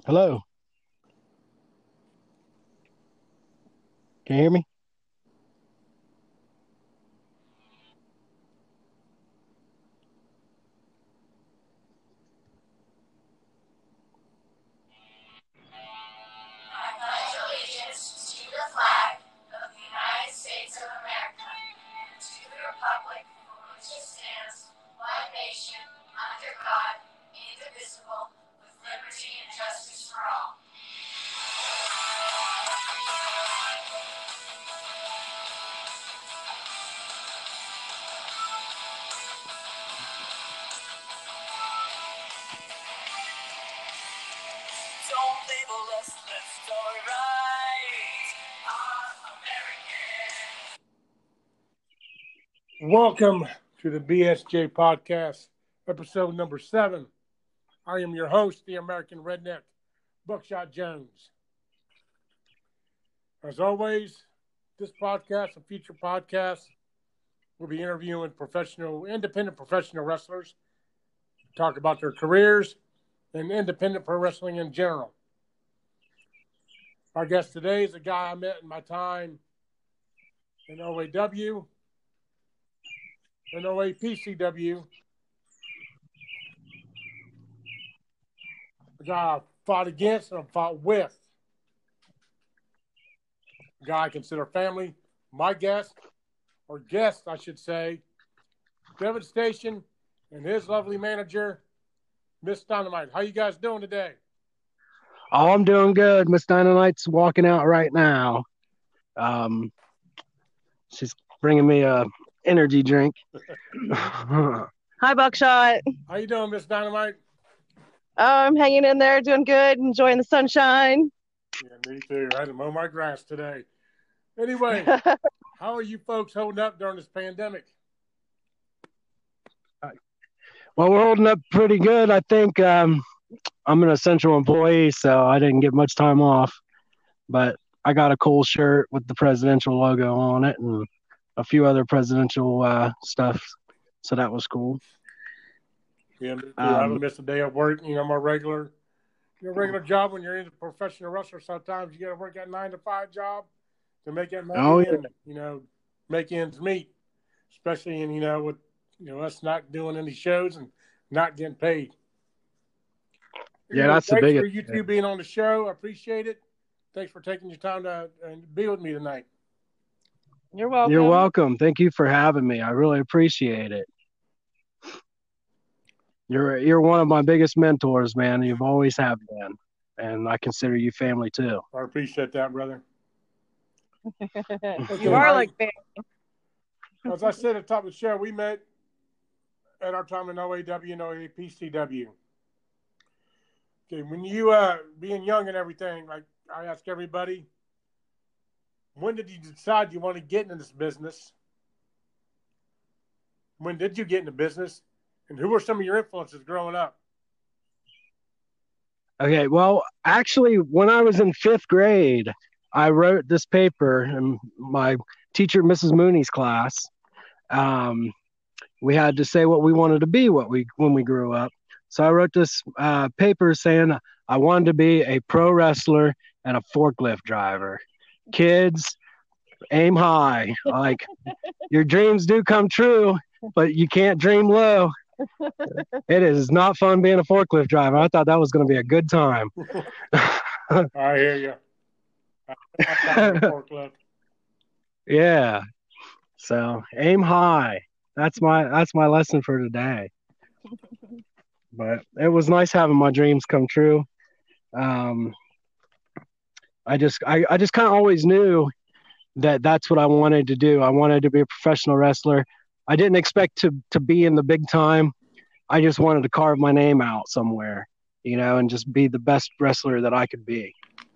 Hello. Can you hear me? I pledge allegiance to the flag of the United States of America and to the republic for which it stands, one nation, under God, indivisible, with liberty and justice for all. Don't label us, let's start right. American. Welcome to the BSJ Podcast, episode number 7. I am your host, the American Redneck, Buckshot Jones. As always, this podcast and future podcasts will be interviewing independent professional wrestlers, talk about their careers and independent pro wrestling in general. Our guest today is a guy I met in my time in OAW, in OAPCW. A guy I fought against and I fought with. A guy I consider family. My guest, I should say, Devastation, and his lovely manager, Miss Dynamite. How you guys doing today? Oh, I'm doing good. Miss Dynamite's walking out right now. She's bringing me a energy drink. Hi, Buckshot. How you doing, Miss Dynamite? I'm hanging in there, doing good, enjoying the sunshine. Yeah, me too. I had to mow my grass today. Anyway, how are you folks holding up during this pandemic? Well, we're holding up pretty good. I think I'm an essential employee, so I didn't get much time off. But I got a cool shirt with the presidential logo on it and a few other presidential stuff. So that was cool. Yeah, me too. I haven't missed a day of work. My regular job when you're in a professional wrestler, sometimes you got to work that 9-to-5 job to make that money and, make ends meet, especially in, with, us not doing any shows and not getting paid. Yeah, that's the biggest. Thanks for you two being on the show. I appreciate it. Thanks for taking your time to be with me tonight. You're welcome. You're welcome. Thank you for having me. I really appreciate it. You're one of my biggest mentors, man. You've always have been, and I consider you family too. I appreciate that, brother. You are like family. As I said at the top of the show, we met at our time in OAW and OAPCW. Okay, when you being young and everything, like I ask everybody, when did you decide you want to get into this business? When did you get into business? And who were some of your influences growing up? Okay, well, actually, when I was in 5th grade, I wrote this paper in my teacher, Mrs. Mooney's class. We had to say what we wanted to be when we grew up. So I wrote this paper saying I wanted to be a pro wrestler and a forklift driver. Kids, aim high. Like, your dreams do come true, but you can't dream low. It is not fun being a forklift driver. I thought that was going to be a good time. I hear you. Forklift. Yeah. So aim high. That's my lesson for today. But it was nice having my dreams come true. I just kind of always knew that that's what I wanted to do. I wanted to be a professional wrestler. I didn't expect to be in the big time. I just wanted to carve my name out somewhere, and just be the best wrestler that I could be.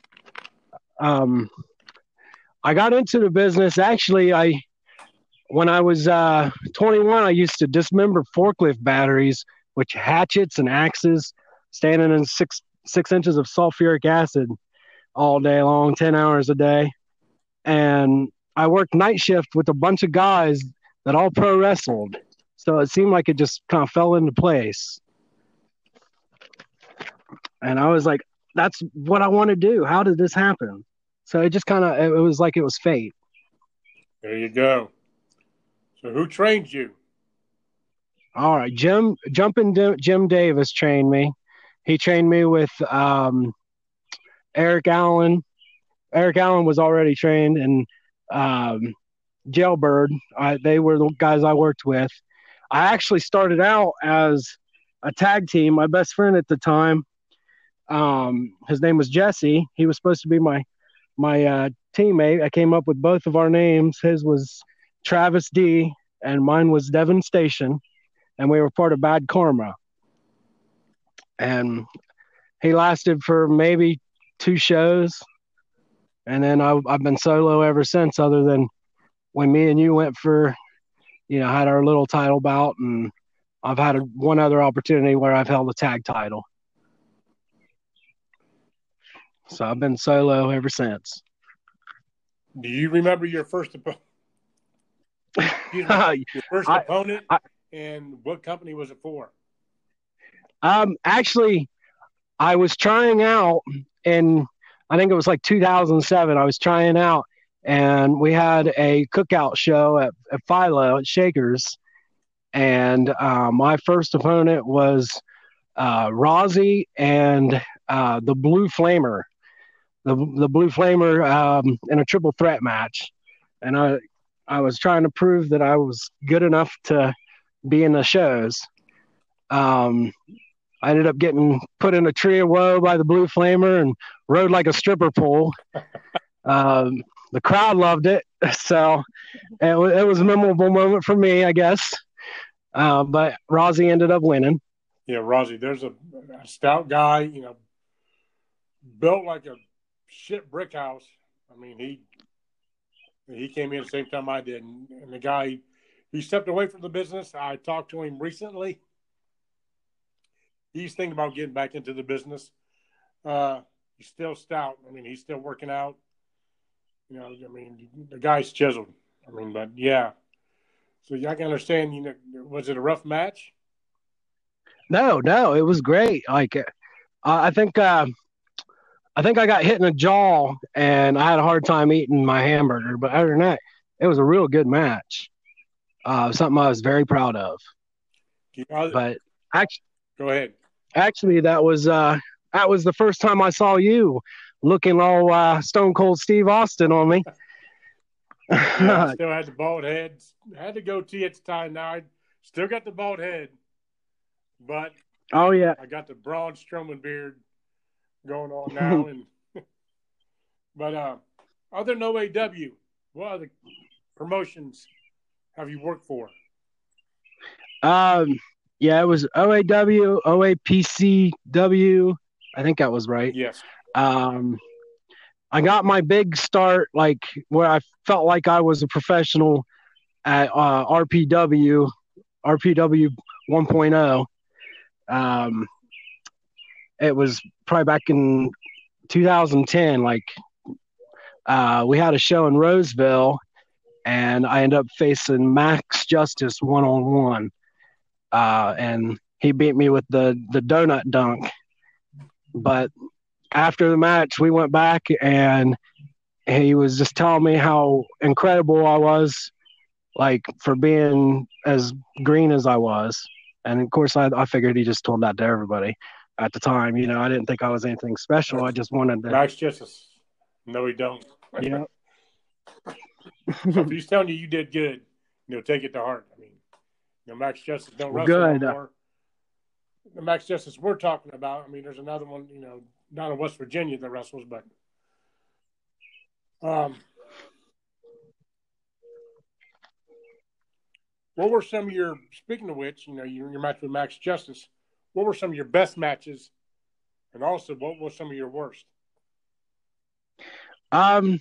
I got into the business. Actually, when I was 21, I used to dismember forklift batteries with hatchets and axes, standing in six inches of sulfuric acid all day long, 10 hours a day. And I worked night shift with a bunch of guys that all pro wrestled. So it seemed like it just kind of fell into place. And I was like, that's what I want to do. How did this happen? So it just kind of, it was like it was fate. There you go. So who trained you? All right, Jim Davis trained me. He trained me with Eric Allen. Eric Allen was already trained, and Jailbird. They were the guys I worked with. I actually started out as a tag team. My best friend at the time, his name was Jesse. He was supposed to be my teammate. I came up with both of our names. His was Travis D, and mine was Devin Station, and we were part of Bad Karma. And he lasted for maybe 2 shows, and then I've been solo ever since, other than when me and you went for, had our little title bout, and I've had one other opportunity where I've held a tag title. So I've been solo ever since. Do you remember your first opponent? Opponent, and what company was it for? Actually, I was trying out in, I think it was like 2007. I was trying out, and we had a cookout show at Philo at Shakers, and my first opponent was Rozzy and the Blue Flamer. The Blue Flamer in a triple threat match, and I was trying to prove that I was good enough to be in the shows. I ended up getting put in a tree of woe by the Blue Flamer and rode like a stripper pole. The crowd loved it, so it was a memorable moment for me, I guess. But Rozzy ended up winning. Yeah, Rozzy, there's a stout guy, built like a shit brick house. I mean, he came in the same time I did, and the guy, he stepped away from the business. I talked to him recently. He's thinking about getting back into the business. He's still stout. I mean, he's still working out. The guy's chiseled. But yeah. So I can understand, was it a rough match? No, it was great. Like, I think I got hit in the jaw, and I had a hard time eating my hamburger. But other than that, it was a real good match. Something I was very proud of. But actually, go ahead. Actually, that was the first time I saw you looking all Stone Cold Steve Austin on me. Yeah, I still had the bald head. I had the goatee at the time. Now I still got the bald head, but oh yeah, I got the Braun Strowman beard going on now. But other than OAW, what other promotions have you worked for? Yeah, it was OAW, OAPCW. I think that was right. Yes. I got my big start, like where I felt like I was a professional at RPW 1.0. It was probably back in 2010. Like, we had a show in Roseville, and I ended up facing Max Justice 1-on-1. And he beat me with the donut dunk. But after the match, we went back, and he was just telling me how incredible I was, like, for being as green as I was. And of course, I figured he just told that to everybody at the time. I didn't think I was anything special. I just wanted to. Max Justice. No, he don't. Yeah. So if he's telling you did good, take it to heart. Max Justice don't wrestle anymore. The Max Justice we're talking about, there's another one, down in West Virginia that wrestles, but what were some of your, speaking of which, your match with Max Justice, what were some of your best matches, and also what were some of your worst? My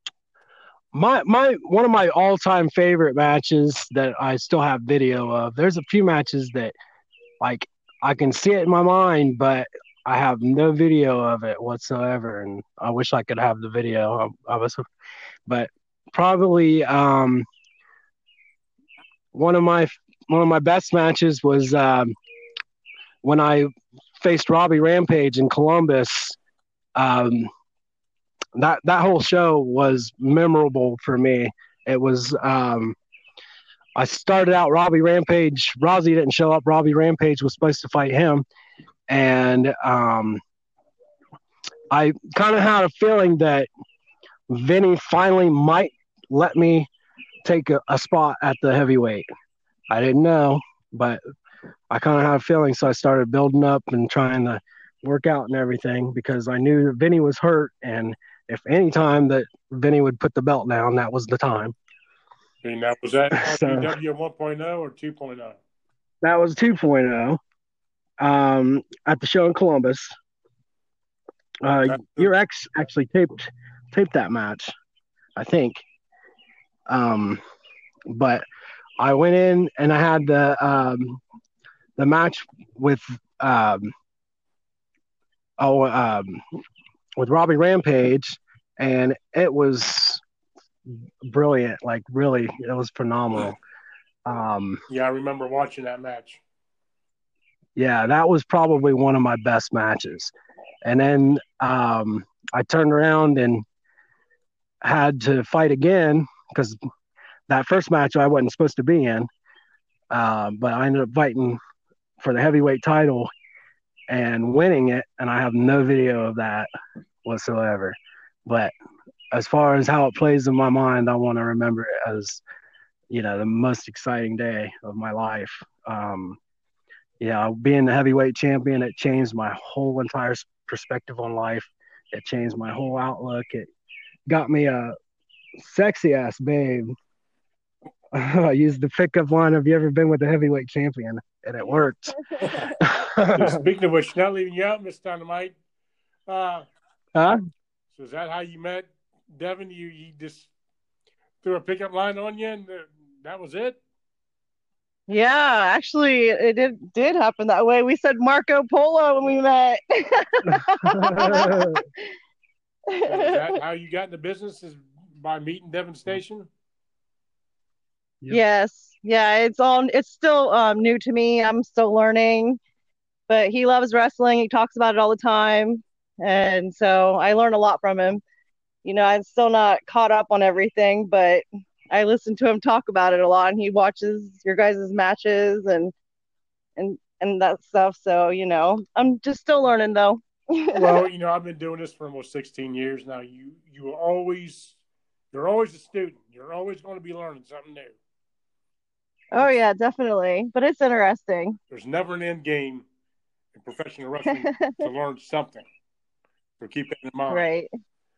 one of my all-time favorite matches that I still have video of. There's a few matches that, like, I can see it in my mind, but I have no video of it whatsoever, and I wish I could have the video of us. But probably one of my best matches was when I faced Robbie Rampage in Columbus that whole show was memorable for me. It was I started out Robbie Rampage. Rousey didn't show up. Robbie Rampage was supposed to fight him, and I kind of had a feeling that Vinny finally might let me take a spot at the heavyweight. I didn't know, but I kind of had a feeling, so I started building up and trying to work out and everything because I knew that Vinny was hurt, and if any time that Vinny would put the belt down, that was the time. And that was that RPW 1.0 or 2.0? That was 2.0 at the show in Columbus. Your ex actually taped that match, I think. But I went in and I had the match with Robbie Rampage, and it was brilliant. Like, really, it was phenomenal. Yeah, I remember watching that match. Yeah, that was probably one of my best matches. And then I turned around and had to fight again because that first match I wasn't supposed to be in. But I ended up fighting for the heavyweight title and winning it, and I have no video of that whatsoever. But as far as how it plays in my mind, I want to remember it as, the most exciting day of my life. Being the heavyweight champion, it changed my whole entire perspective on life. It changed my whole outlook. It got me a sexy ass babe. I used the pickup line, "Have you ever been with a heavyweight champion?" And it worked. Speaking of which, not leaving you out, Miss Dynamite. Huh? So is that how you met Devin? You just threw a pickup line on you, and that was it? Yeah, actually, it did happen that way. We said Marco Polo when we met. So is that how you got in the business? Is by meeting Devin Station? Yep. Yes. Yeah, it's still new to me. I'm still learning, but he loves wrestling. He talks about it all the time. And so I learn a lot from him. I'm still not caught up on everything, but I listen to him talk about it a lot, and he watches your guys' matches and that stuff. So, I'm just still learning though. Well, I've been doing this for almost 16 years now. You're always a student. You're always going to be learning something new. Oh yeah, definitely. But it's interesting. There's never an end game in professional wrestling to learn something. So keep that in mind. Right.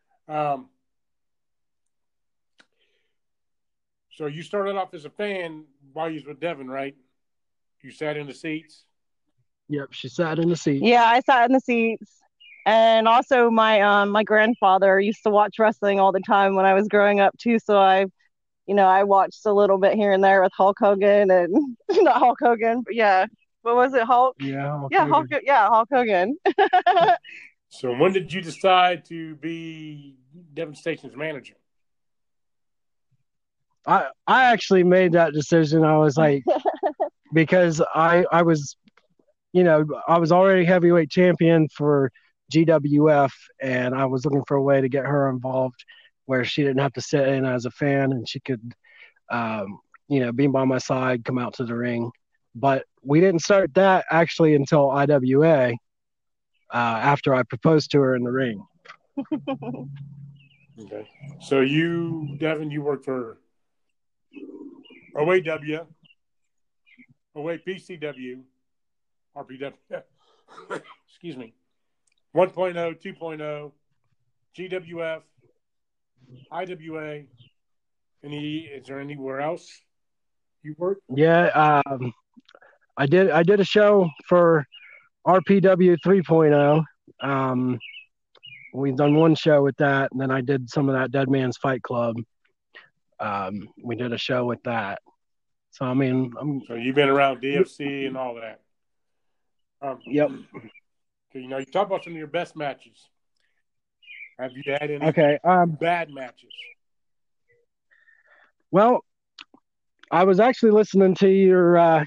So you started off as a fan while you was with Devin, right? You sat in the seats? Yep, she sat in the seats. Yeah, I sat in the seats. And also my grandfather used to watch wrestling all the time when I was growing up too, so I watched a little bit here and there with Hulk Hogan and not Hulk Hogan, but yeah. What was it, Hulk? Yeah, Hulk Hogan. So when did you decide to be Devin Station's manager? I actually made that decision. I was like, because I was, I was already heavyweight champion for GWF, and I was looking for a way to get her involved where she didn't have to sit in as a fan and she could, be by my side, come out to the ring. But we didn't start that actually until IWA, after I proposed to her in the ring. Okay. So Devin, you worked for OAW, PCW, RPW, excuse me, 1.0, 2.0, GWF, IWA. Is there anywhere else you worked? Yeah, I did a show for RPW 3.0. We've done one show with that, and then I did some of that Dead Man's Fight Club. We did a show with that. So I mean, so you've been around DFC and all that. Yep. So, you talk about some of your best matches. Have you had any bad matches? Well, I was actually listening to your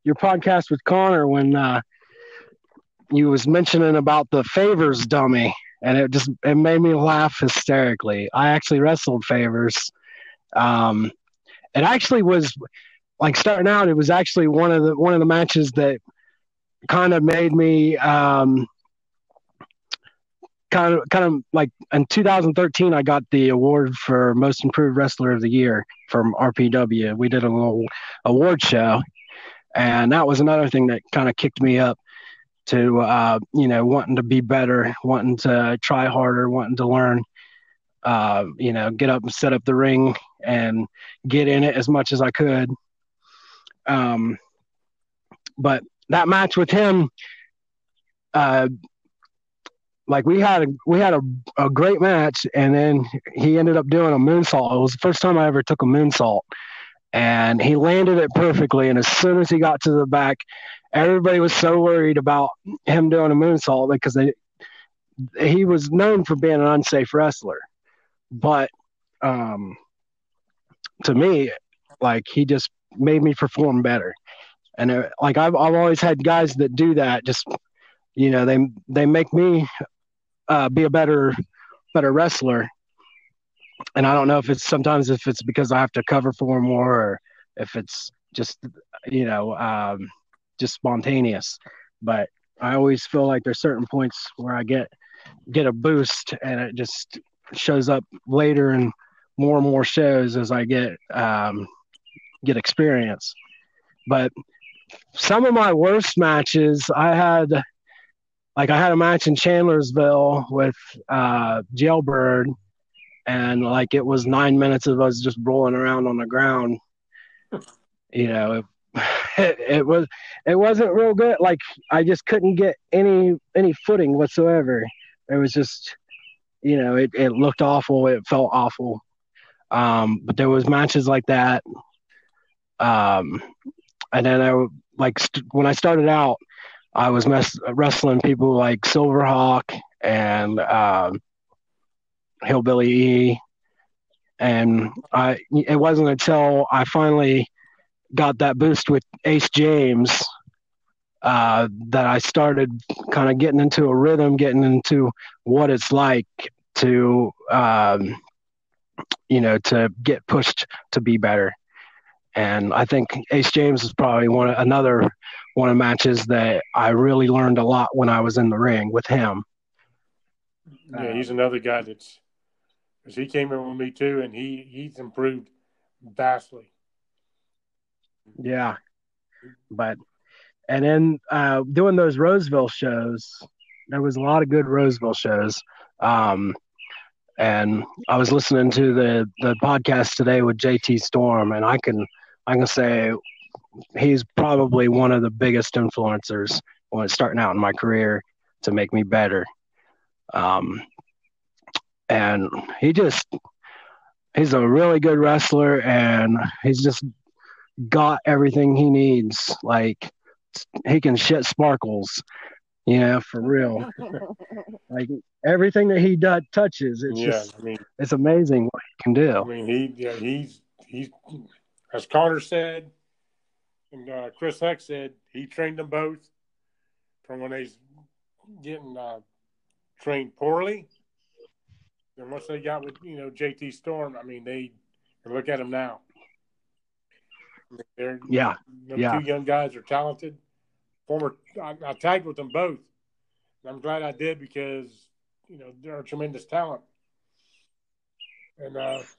podcast with Connor when you was mentioning about the favors dummy, and it made me laugh hysterically. I actually wrestled Favors. It actually was like starting out. It was actually one of the matches that kind of made me kind of like in 2013. I got the award for Most Improved Wrestler of the Year from RPW. We did a little award show, and that was another thing that kind of kicked me up to wanting to be better, wanting to try harder, wanting to learn. Get up and set up the ring and get in it as much as I could. But that match with him, like we had a great match, and then he ended up doing a moonsault. It was the first time I ever took a moonsault, and he landed it perfectly. And as soon as he got to the back, everybody was so worried about him doing a moonsault because he was known for being an unsafe wrestler. But to me, like he just made me perform better. And like I've always had guys that do that. Just they make me be a better wrestler. And I don't know if it's because I have to cover for him more, or if it's just just spontaneous. But I always feel like there's certain points where I get a boost, and it just shows up later and more shows as I get experience. But some of my worst matches, I had a match in Chandlersville with Jailbird, and like it was 9 minutes of us just rolling around on the ground. It wasn't real good. Like I just couldn't get any footing whatsoever. It was just it looked awful. It felt awful. But there was matches like that. And then when I started out, I was wrestling people like Silverhawk and Hillbilly E. And it wasn't until I finally got that boost with Ace James that I started kind of getting into a rhythm, getting into what it's like to to get pushed to be better. And I think Ace James is probably another one of the matches that I really learned a lot when I was in the ring with him. Yeah, he's another guy because he came in with me too, and he's improved vastly. Yeah, and then doing those Roseville shows, there was a lot of good Roseville shows. And I was listening to the podcast today with JT Storm, and I can say he's probably one of the biggest influencers when starting out in my career to make me better. And he's a really good wrestler, and he's just got everything he needs. Like he can shit sparkles, for real. Like everything that he touches, it's amazing what he can do. I mean, he's as Connor said, and Chris Heck said, he trained them both from when they was getting trained poorly. And once they got with JT Storm, I mean, they look at them now. Two young guys are talented. I tagged with them both. And I'm glad I did because they're a tremendous talent. And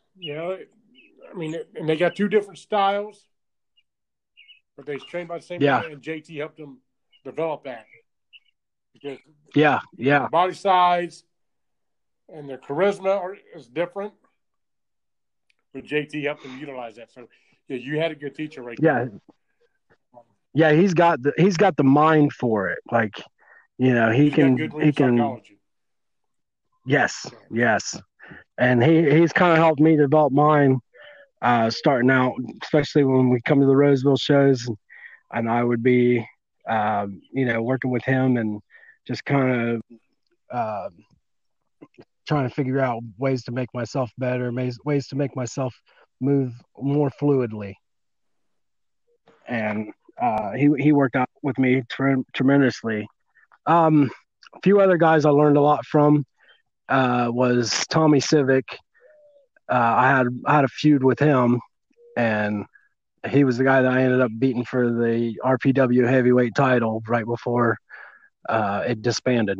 and they got two different styles, but they trained by the same guy, and JT helped them develop that. Because their body size and their charisma is different, but JT helped them utilize that. So you had a good teacher right there. Yeah, he's got the mind for it. Like, he can. Psychology. Yes. And he's kind of helped me develop mine starting out, especially when we come to the Roseville shows, and I would be, working with him and just kind of trying to figure out ways to make myself better, ways to make myself move more fluidly. And he worked out with me tremendously. A few other guys I learned a lot from. was Tommy Civic. I had a feud with him, and he was the guy that I ended up beating for the RPW heavyweight title right before it disbanded.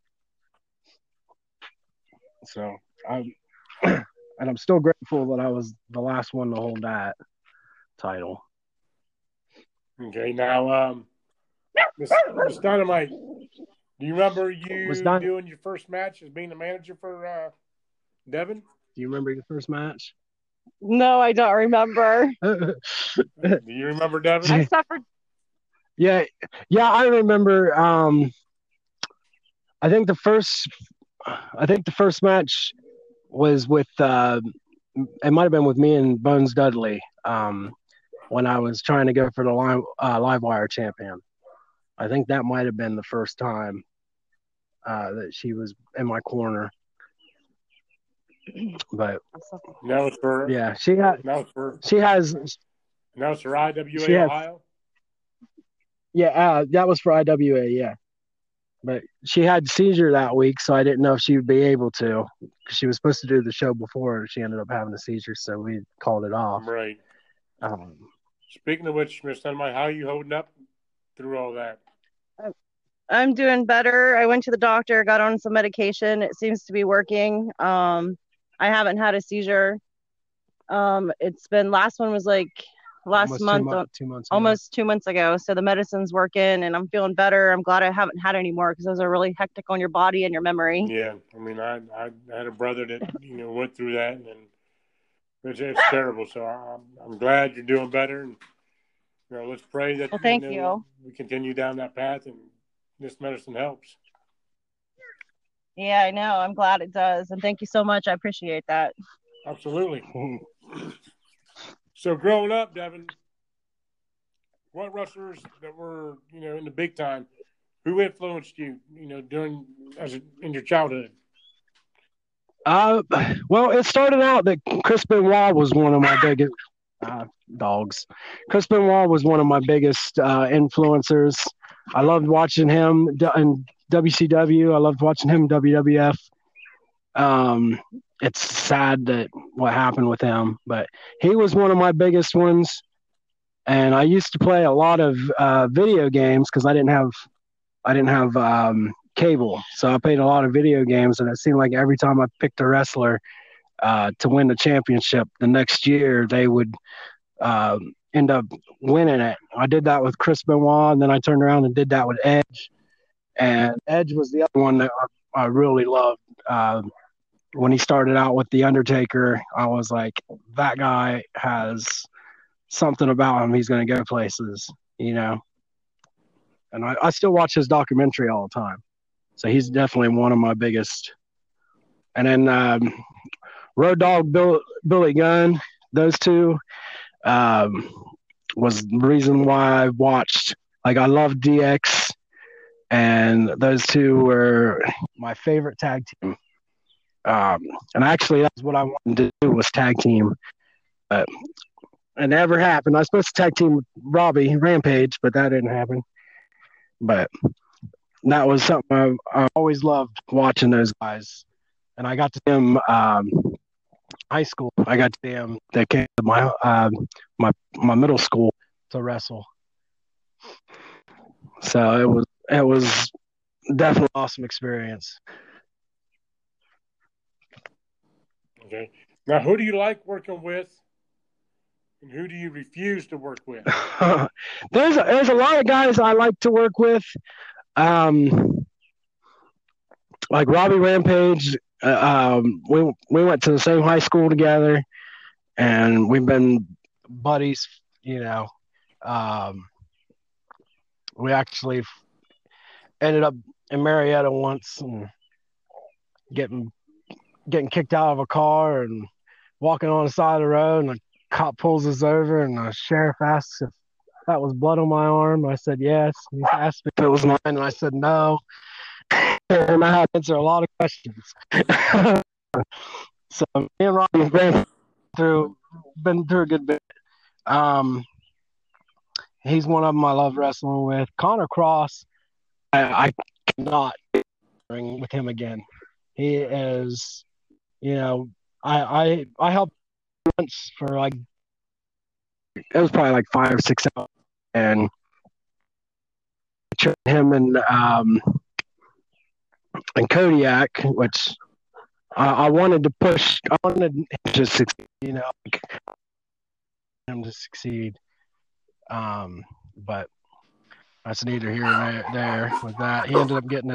So and I'm still grateful that I was the last one to hold that title. Okay, now, Miss Dynamite, do you remember doing your first match as being the manager for Devin? Do you remember your first match? No, I don't remember. Do you remember, Devin? I suffered. Yeah, I remember. I think the first match was with. It might have been with me and Bones Dudley. When I was trying to go for the Livewire champion. I think that might have been the first time that she was in my corner. But that was for she has that was for IWA Ohio. Yeah, that was for IWA. Yeah, but she had seizure that week, so I didn't know if she would be able to. She was supposed to do the show before, she ended up having a seizure, so we called it off. Right. Speaking of which, Miss Dynamite, how are you holding up through all that? I'm doing better. I went to the doctor, got on some medication. It seems to be working. I haven't had a seizure. It's been, last one was like last month, 2 months ago. Almost 2 months ago. So the medicine's working and I'm feeling better. I'm glad I haven't had any more because those are really hectic on your body and your memory. Yeah. I mean, I had a brother that, went through that and it's terrible. So I'm glad you're doing better. And, let's pray that thank you. We continue down that path and this medicine helps. Yeah, I know. I'm glad it does. And thank you so much. I appreciate that. Absolutely. So growing up, Devin, what wrestlers that were, in the big time, who influenced you, in your childhood? Well, it started out that Chris Benoit was one of my biggest dogs. Chris Benoit was one of my biggest influencers. I loved watching him in WCW. I loved watching him in WWF. It's sad that what happened with him, but he was one of my biggest ones. And I used to play a lot of video games because I didn't have cable, so I played a lot of video games. And it seemed like every time I picked a wrestler to win the championship, the next year they would end up winning it. I did that with Chris Benoit, and then I turned around and did that with Edge. And Edge was the other one that I really loved. When he started out with The Undertaker, I was like, that guy has something about him. He's going to go places, And I still watch his documentary all the time. So he's definitely one of my biggest. And then Road Dogg Billy Gunn, those two was the reason why I watched. Like, I love DX, and those two were my favorite tag team. And actually, that's what I wanted to do, was tag team. It never happened. I was supposed to tag team with Robbie Rampage, but that didn't happen. But that was something I always loved, watching those guys. And I got to them high school. I got to them. They came to my middle school to wrestle. So it was definitely an awesome experience. Okay. Now, who do you like working with, and who do you refuse to work with? There's a lot of guys I like to work with, like Robbie Rampage. We went to the same high school together, and we've been buddies. We actually ended up in Marietta once and getting kicked out of a car and walking on the side of the road, and a cop pulls us over, and the sheriff asks if that was blood on my arm. I said yes. He asked me if it was mine, and I said no. And I had to answer a lot of questions. So me and Robbie have been through a good bit. He's one of them I love wrestling with. Connor Cross, I cannot ring with him again. He is, you know, I helped once for like it was probably like 5 or 6 hours, and him and Kodiak, which I wanted to push. I wanted him to succeed, like, him to succeed. But that's neither here nor there with that. He ended up getting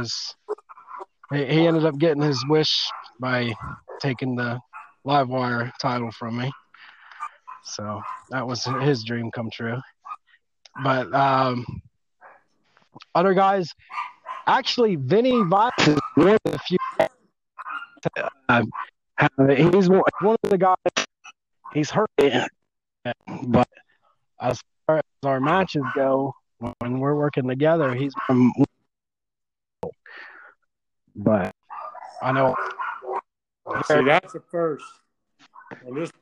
his wish by taking the Livewire title from me. So that was his dream come true. But other guys, actually, Vinny Vice is one of the few. He's one of the guys. He's hurt, but as far as our matches go, when we're working together, he's. But I know. See, that's the first on this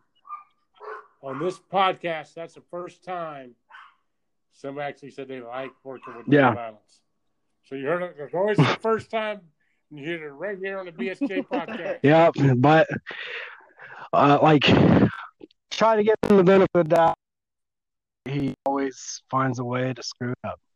podcast. That's the first time somebody actually said they like working with violence. So you heard it. It's always the first time you hear it right here on the BSJ podcast. Yeah, but like try to get him the benefit of the doubt. He always finds a way to screw it up.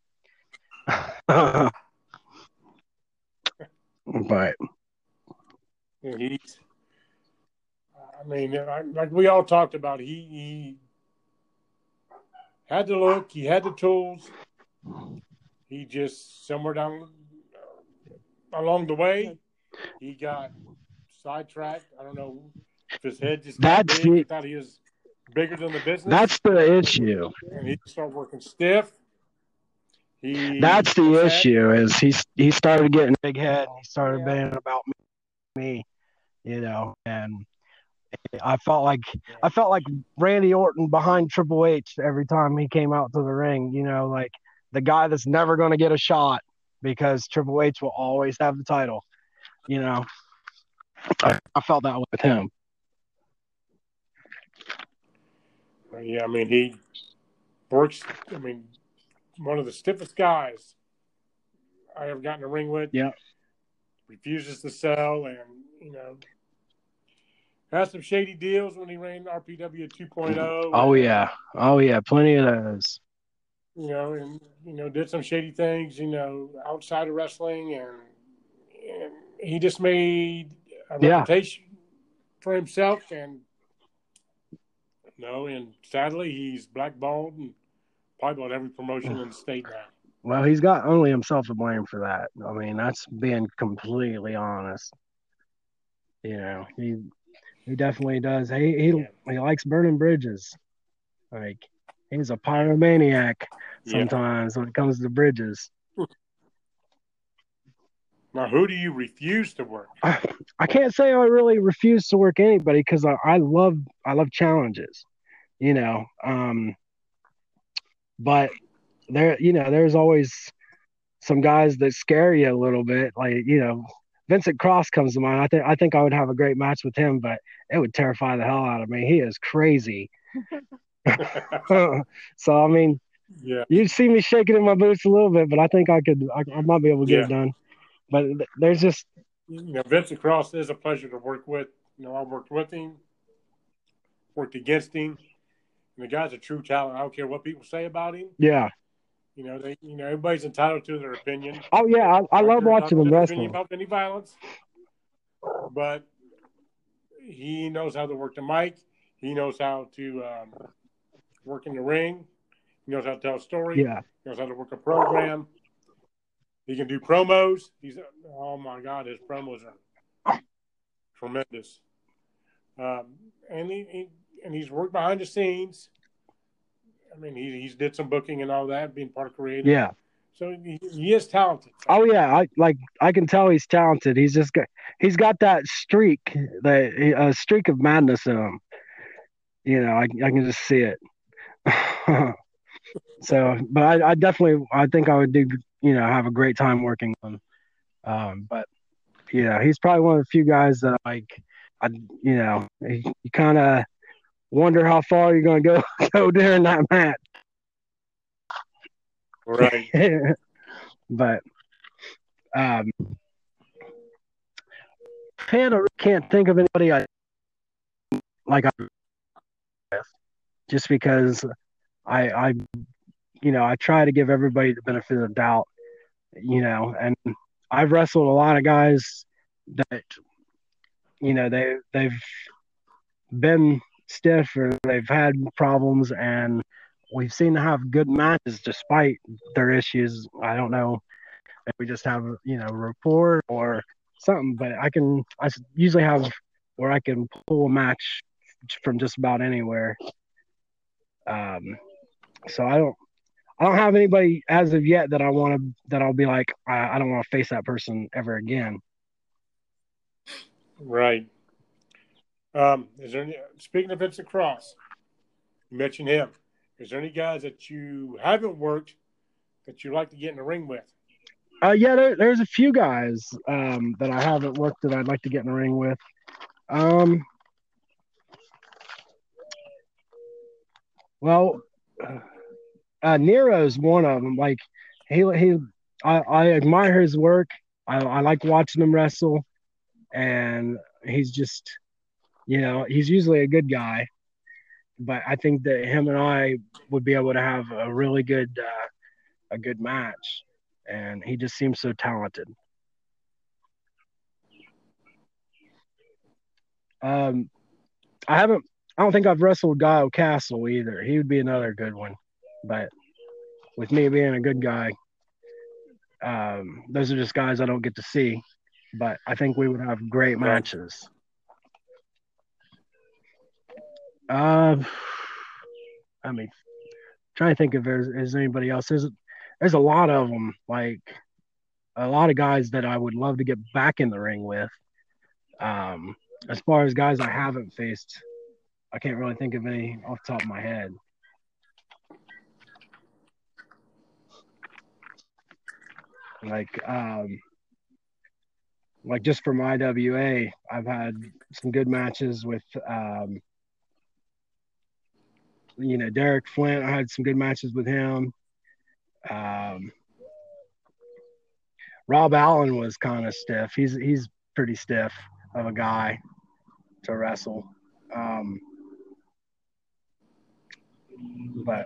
But he's, I mean, like we all talked about, he had the look, he had the tools. He just somewhere down along the way, he got sidetracked. I don't know if his head just got big. He thought he was bigger than the business. That's the issue. And he started working stiff. That's the issue. Is he started getting a big head. And he started being about me, and I felt like Randy Orton behind Triple H every time he came out to the ring. Like the guy that's never going to get a shot because Triple H will always have the title. I felt that with him. Yeah, I mean, he works. I mean, one of the stiffest guys I ever got in the ring with. Yeah. Refuses to sell, and had some shady deals when he ran RPW 2.0. Oh yeah, plenty of those. Did some shady things, outside of wrestling, and he just made a reputation for himself, and sadly he's blackballed and probably on every promotion in the state now. Well, he's got only himself to blame for that. I mean, that's being completely honest. He definitely does. He likes burning bridges. Like, he's a pyromaniac sometimes when it comes to bridges. Now, who do you refuse to work? I can't say I really refuse to work anybody because I love challenges, but there's always some guys that scare you a little bit. Like, Vincent Cross comes to mind. I think I would have a great match with him, but it would terrify the hell out of me. He is crazy. So, I mean, you'd see me shaking in my boots a little bit, but I think I might be able to get it done. But there's just... Vincent Cross is a pleasure to work with. I worked with him, worked against him. And the guy's a true talent. I don't care what people say about him. Yeah. Everybody's entitled to their opinion. Oh, yeah. I love watching him wrestling. About any violence. But he knows how to work the mic. He knows how to work in the ring. He knows how to tell a story. Yeah. He knows how to work a program. He can do promos. Oh my God, his promos are tremendous. And he's worked behind the scenes. I mean, he's did some booking and all that, being part of creative. Yeah. So he is talented. Oh yeah, I can tell he's talented. He's got that streak, a streak of madness in him. I can just see it. So, but I think I would do, have a great time working with him. But he's probably one of the few guys that you kind of wonder how far you're going to go during that match. Right. But offhand, I really can't think of anybody I like. Just because I I try to give everybody the benefit of the doubt, and I've wrestled a lot of guys that they've been stiff or they've had problems, and we've seen them have good matches despite their issues. I don't know if we just have rapport or something, but I usually have where I can pull a match from just about anywhere. So I don't have anybody as of yet that I'll be like I don't want to face that person ever again. Right. Is there any, speaking of Vincent Cross, you mentioned him. Is there any guys that you haven't worked that you like to get in the ring with? Yeah, there's a few guys that I haven't worked that I'd like to get in the ring with. Well, Nero's one of them. Like I admire his work. I like watching him wrestle, and he's just he's usually a good guy. But I think that him and I would be able to have a really good match, and he just seems so talented. I don't think I've wrestled Guile Castle either. He would be another good one, but with me being a good guy, those are just guys I don't get to see. But I think we would have great matches. I mean, trying to think if there's anybody else. There's a lot of them, like a lot of guys that I would love to get back in the ring with. As far as guys I haven't faced, I can't really think of any off the top of my head. Like just from IWA, I've had some good matches with Derek Flint. I had some good matches with him. Rob Allen was kind of stiff. He's pretty stiff of a guy to wrestle. But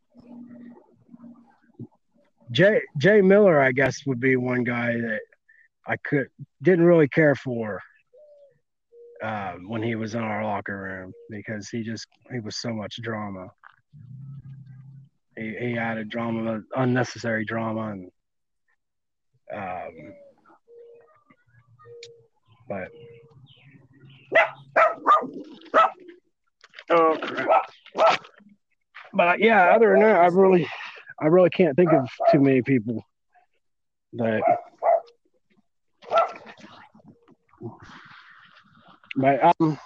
Jay Miller, I guess, would be one guy that I didn't really care for when he was in our locker room because he was so much drama. He added drama, unnecessary drama, and but oh crap! But yeah, other than that, I really can't think of too many people that. But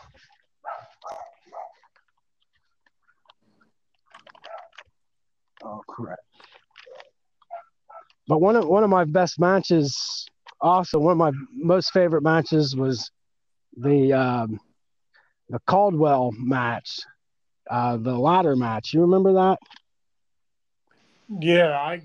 oh crap! But one of my best matches, also one of my most favorite matches, was the Caldwell match, the ladder match. You remember that? Yeah,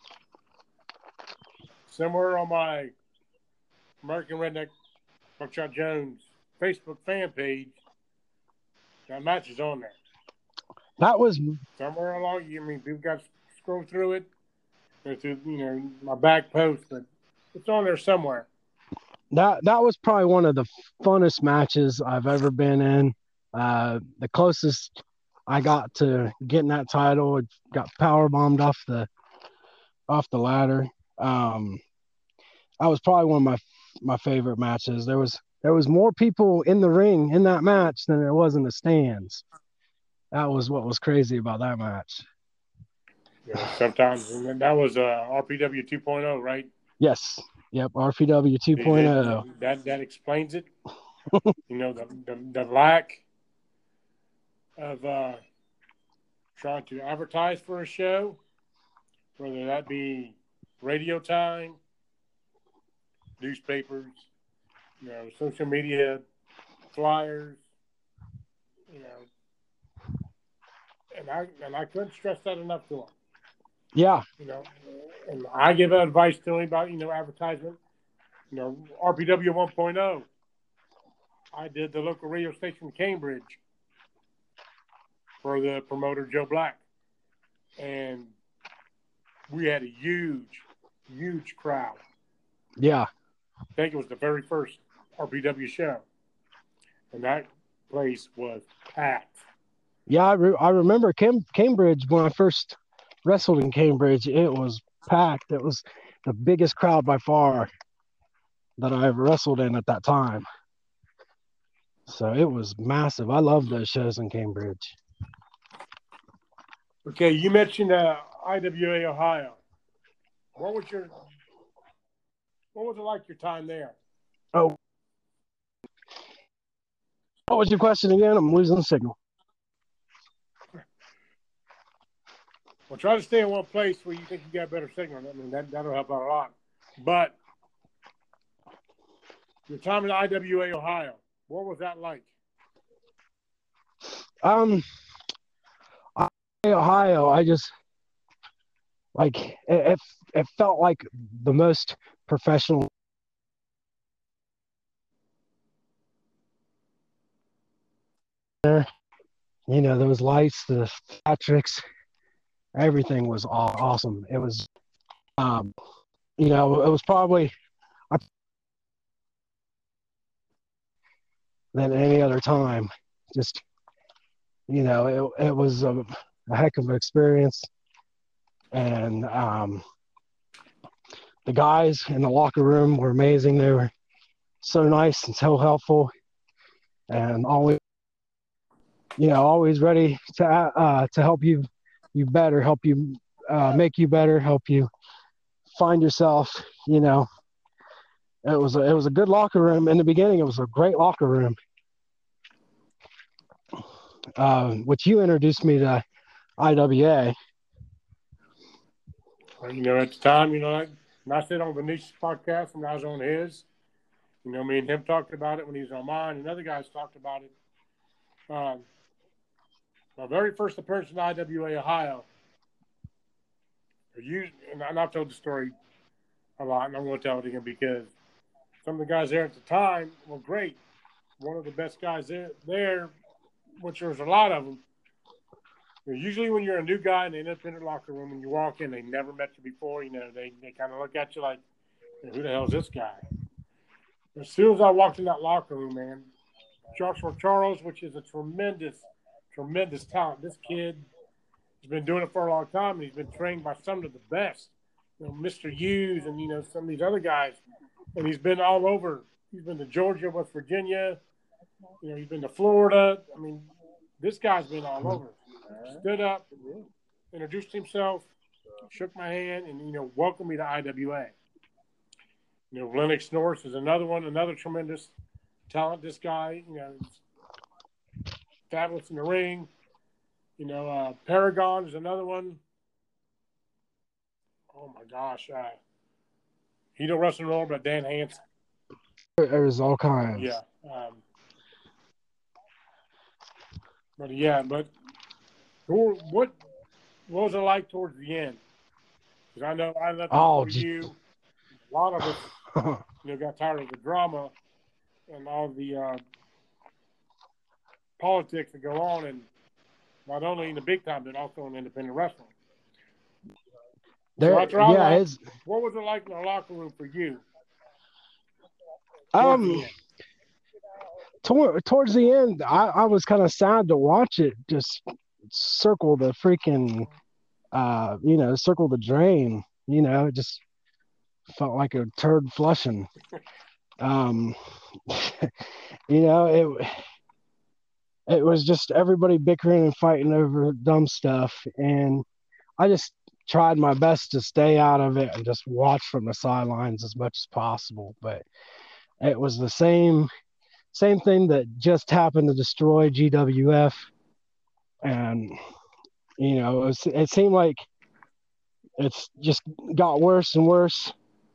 somewhere on my American Redneck Buckshot Jones Facebook fan page, that match is on there. That was somewhere along. I mean, people got to scroll through it, through my back post, but it's on there somewhere. That was probably one of the funnest matches I've ever been in. The closest I got to getting that title, got power bombed off the ladder. That was probably one of my favorite matches. There was more people in the ring in that match than there was in the stands. That was what was crazy about that match. Yeah, sometimes that was RPW 2.0, right? Yes. Yep. RPW 2.0. That explains it. The lack of trying to advertise for a show, whether that be radio time, newspapers, social media, flyers, and I couldn't stress that enough to them. Yeah. And I give advice to him about, advertisement, RPW 1.0. I did the local radio station in Cambridge for the promoter Joe Black. And we had a huge, huge crowd. Yeah. I think it was the very first RPW show. And that place was packed. Yeah, I remember Cambridge when I first wrestled in Cambridge. It was packed. It was the biggest crowd by far that I ever wrestled in at that time. So it was massive. I loved those shows in Cambridge. Okay, you mentioned IWA Ohio. What was it like your time there? Oh, what was your question again? I'm losing the signal. Well, try to stay in one place where you think you got better signal. I mean, that'll help out a lot. But your time in IWA Ohio, what was that like? Ohio, I just like it felt like the most professional. There, you know, those lights, the theatrics, everything was awesome. It was, you know, it was probably than any other time. Just, you know, it was a heck of an experience. And the guys in the locker room were amazing. They were so nice and so helpful, and always, you know, always ready to help you better, help you make you better, help you find yourself. You know, it was a good locker room in the beginning. It was a great locker room. Which you introduced me to IWA. You know, at the time, you know, I said on Venetia's podcast when I was on his, you know, me and him talked about it when he was on mine, and other guys talked about it. My very first appearance in IWA Ohio, and I've told the story a lot, and I'm going to tell it again because some of the guys there at the time were great. One of the best guys there, which there was a lot of them. Usually when you're a new guy in the independent locker room, when you walk in, they never met you before, you know, they kind of look at you like, who the hell is this guy? As soon as I walked in that locker room, man, Joshua Charles, which is a tremendous, tremendous talent. This kid has been doing it for a long time, and he's been trained by some of the best. You know, Mr. Hughes and, you know, some of these other guys. And he's been all over. He's been to Georgia, West Virginia. You know, he's been to Florida. I mean, this guy's been all over. Stood up, introduced himself, shook my hand, and, you know, welcomed me to IWA. You know, Lennox Norris is another one, another tremendous talent. This guy, you know, fabulous in the ring. You know, Paragon is another one. Oh, my gosh. He don't wrestle anymore, but Dan Hansen. There's all kinds. Yeah. But what was it like towards the end? Because I know I left before you. A lot of us, you know, got tired of the drama and all the politics that go on, and not only in the big time, but also in independent wrestling. What was it like in the locker room for you? Towards the end, I was kind of sad to watch it just circle the freaking, you know, circle the drain. You know, it just felt like a turd flushing. You know, it was just everybody bickering and fighting over dumb stuff, and I just tried my best to stay out of it and just watch from the sidelines as much as possible. But it was the same thing that just happened to destroy GWF, and you know, it seemed like it's just got worse and worse.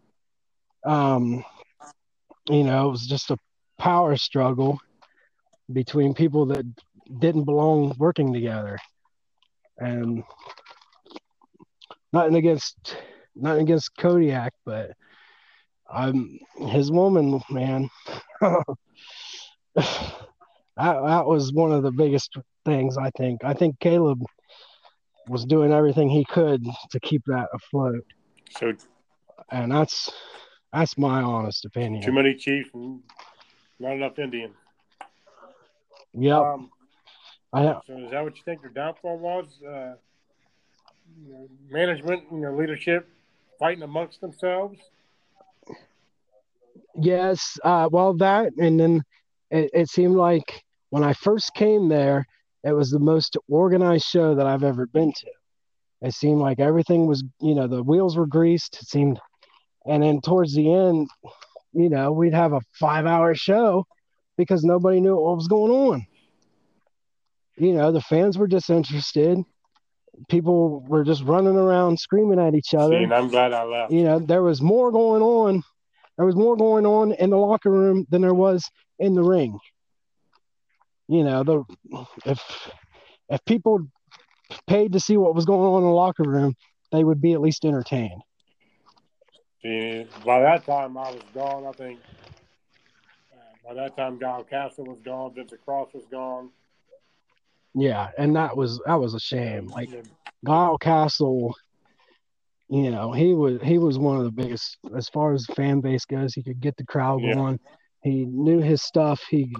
You know, it was just a power struggle between people that didn't belong working together, and nothing against Kodiak, but his woman, man. that was one of the biggest things. I think Caleb was doing everything he could to keep that afloat, So and that's my honest too opinion. many Chiefs and not enough Indians. Yep. So is that what you think their downfall was? Management, leadership, fighting amongst themselves. Yes. Well, that, and then it seemed like when I first came there, it was the most organized show that I've ever been to. It seemed like everything was, the wheels were greased. It seemed, and then towards the end, we'd have a 5-hour show because nobody knew what was going on. The fans were disinterested. People were just running around screaming at each other. See, and I'm glad I left. There was more going on. There was more going on in the locker room than there was in the ring. If people paid to see what was going on in the locker room, they would be at least entertained. See, by that time I was gone. I think by that time Guile Castle was gone. Vincent Cross was gone. Yeah, and that was a shame. Like Guile Castle, he was one of the biggest as far as the fan base goes. He could get the crowd going. He knew his stuff.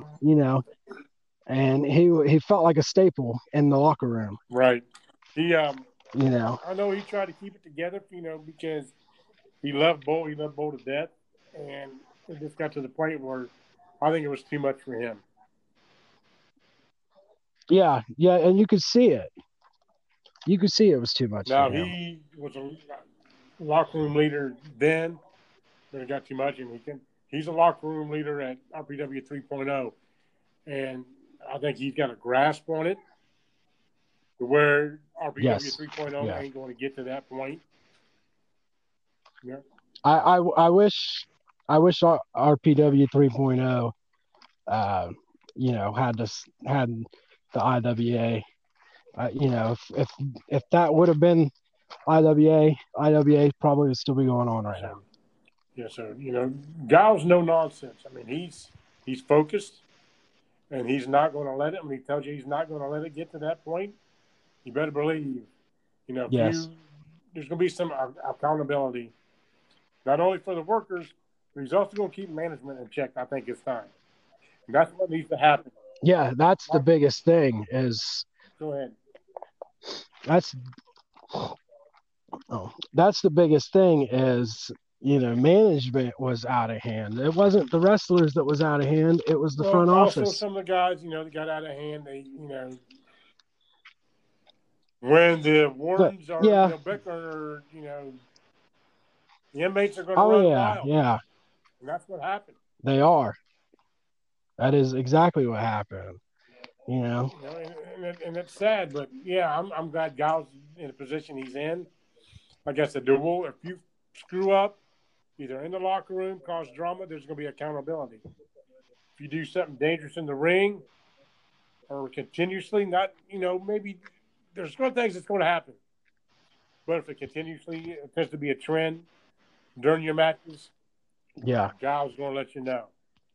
And he felt like a staple in the locker room. Right. He I know he tried to keep it together, because he loved Bull. He loved Bull to death, and it just got to the point where I think it was too much for him. Yeah, and you could see it. You could see it was too much. Now, for him. he was a locker room leader then, but it got too much, and he's a locker room leader at RPW 3.0, and I think he's got a grasp on it to where RPW 3.0 ain't going to get to that point. Yeah. I wish RPW 3.0 had the IWA. If that would have been IWA probably would still be going on right now. Yeah, so Guile's no nonsense. I mean, he's focused, and he's not going to let it. When he tells you he's not going to let it get to that point, you better believe. Yes. There's going to be some accountability, not only for the workers, but he's also going to keep management in check. I think it's time. And that's what needs to happen. Yeah, that's the biggest thing. Go ahead. That's the biggest thing is management was out of hand. It wasn't the wrestlers that was out of hand. It was the front office. Also, some of the guys, that got out of hand. They, when the wardens are, Beckler, the inmates are going to run wild. Yeah. And that's what happened. They are. That is exactly what happened. And it's sad, but yeah, I'm glad Guile's in the position he's in. Like I said, if you screw up, either in the locker room, cause drama, there's going to be accountability. If you do something dangerous in the ring, or continuously, not, maybe there's good things that's going to happen. But if it continuously tends to be a trend during your matches, Guile's going to let you know.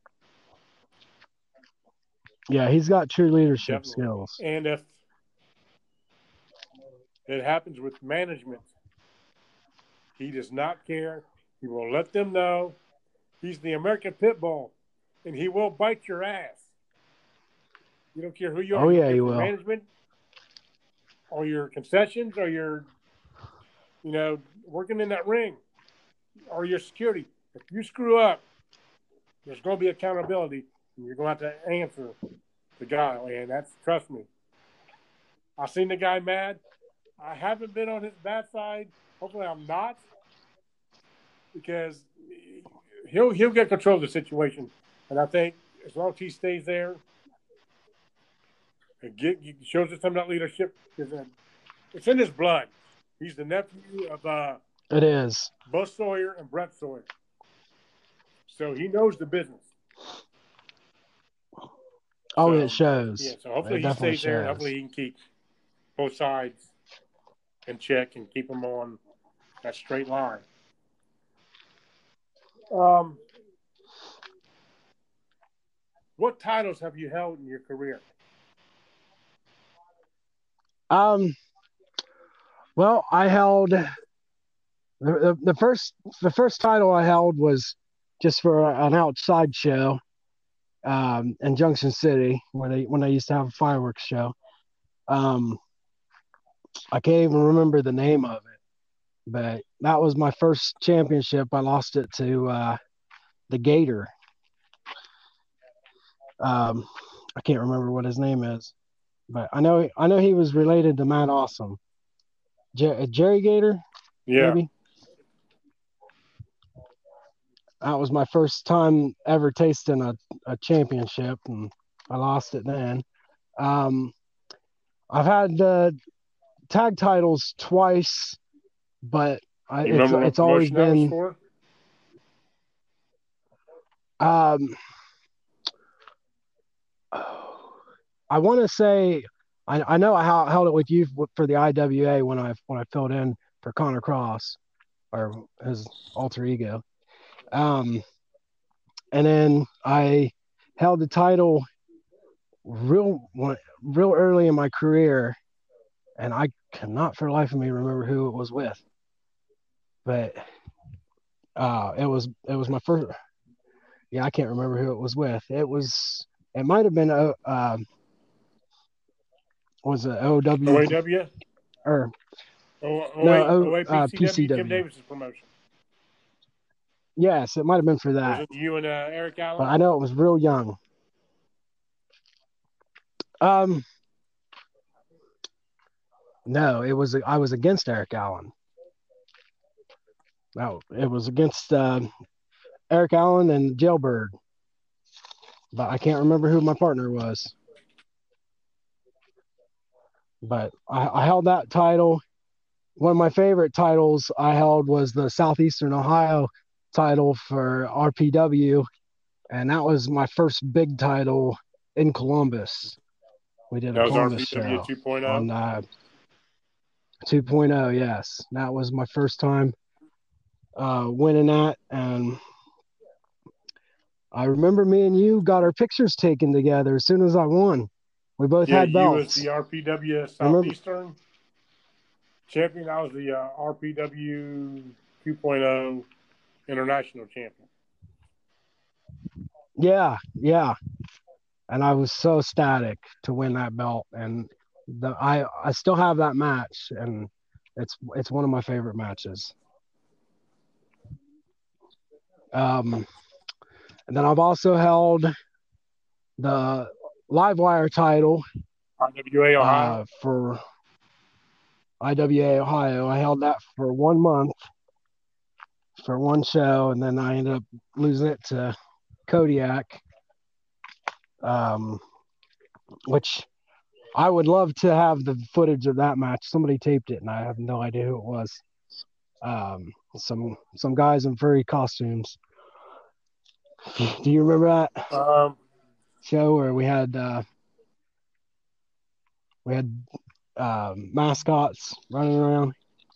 Yeah, he's got true leadership skills. And if it happens with management, he does not care. He will let them know. He's the American pit bull, and he will bite your ass. You don't care who you are. Oh, yeah, he will. Management, or your concessions, or your, working in that ring, or your security. If you screw up, there's going to be accountability, and you're going to have to answer the guy. And trust me. I've seen the guy mad. I haven't been on his bad side. Hopefully I'm not, because he'll get control of the situation. And I think as long as he stays there, it shows us some of that leadership. It's in his blood. He's the nephew of it is Buzz Sawyer and Brett Sawyer. So he knows the business. Oh, it shows. Yeah, so hopefully he stays there, and hopefully he can keep both sides in check and keep them on that straight line. What titles have you held in your career? Well, I held the first title I held was just for an outside show in Junction City when they used to have a fireworks show. I can't even remember the name of it, but that was my first championship. I lost it to the Gator. I can't remember what his name is, but I know he was related to Matt Awesome. Jerry Gator, Yeah. maybe. That was my first time ever tasting a championship, and I lost it then. I've had tag titles twice, but it's always been. For? I want to say I know I held it with you for the IWA when I filled in for Connor Cross, or his alter ego. And then I held the title real early in my career, and I cannot for the life of me remember who it was with. But it was my first. Yeah, I can't remember who it was with. It might have been was it OW? OAW? Or PCW, Tim Davis's promotion. Yes, it might have been for that. Was it you and Eric Allen? But I know it was real young. No, I was against Eric Allen. No, it was against Eric Allen and Jailbird. But I can't remember who my partner was. But I held that title. One of my favorite titles I held was the Southeastern Ohio title for RPW, and that was my first big title in Columbus. We did a Columbus show 2.0? on 2.0, yes. That was my first time winning that, and I remember me and you got our pictures taken together as soon as I won. We both had belts. You was the RPW Southeastern champion. I was the RPW 2.0 international champion. Yeah. And I was so ecstatic to win that belt, and I still have that match, and it's one of my favorite matches. And then I've also held the Livewire title IWA Ohio. For IWA Ohio. I held that for 1 month for one show, and then I ended up losing it to Kodiak, which I would love to have the footage of that match. Somebody taped it, and I have no idea who it was. Some guys in furry costumes. Do you remember that show where we had mascots running around?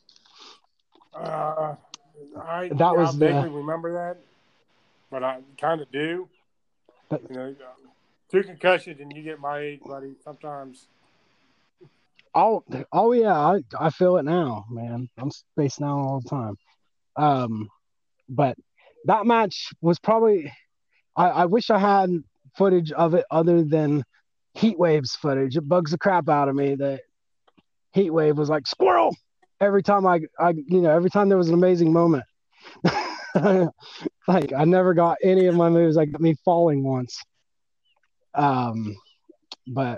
I vaguely remember that, but I kind of do. But, 2 concussions and you get my age, buddy. Sometimes. Oh yeah, I feel it now, man. I'm spacing out all the time. But that match was probably. I wish I had footage of it other than Heatwave's footage. It bugs the crap out of me that Heatwave was like squirrel every time every time there was an amazing moment. Like I never got any of my moves. I got me falling once. But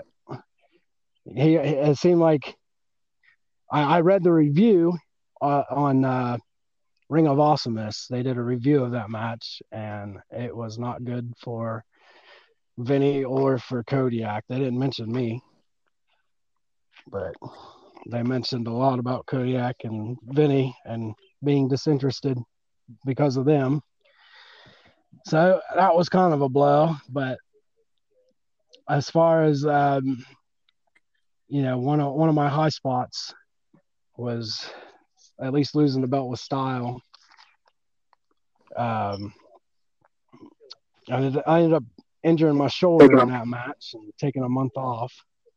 it seemed like I read the review on Ring of Awesomeness. They did a review of that match, and it was not good for Vinny or for Kodiak. They didn't mention me, but they mentioned a lot about Kodiak and Vinny and being disinterested because of them. So that was kind of a blow. But as far as one of my high spots was at least losing the belt with style. I ended up injuring my shoulder in that match and taking a month off.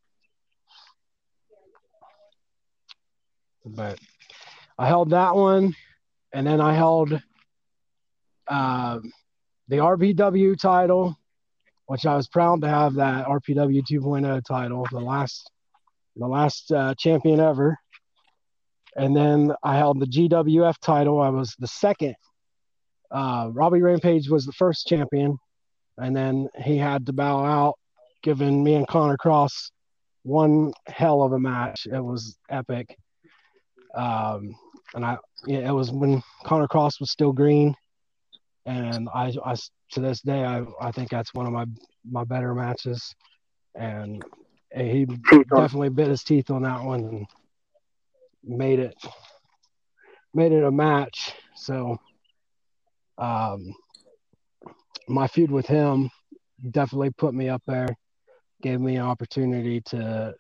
But I held that one, and then I held the RPW title, which I was proud to have that RPW 2.0 title, the last champion ever. And then I held the GWF title. I was the second. Robbie Rampage was the first champion, and then he had to bow out, giving me and Connor Cross one hell of a match. It was epic. It was when Connor Cross was still green, and I to this day I think that's one of my better matches, and he definitely bit his teeth on that one and made it a match. So my feud with him definitely put me up there, gave me an opportunity to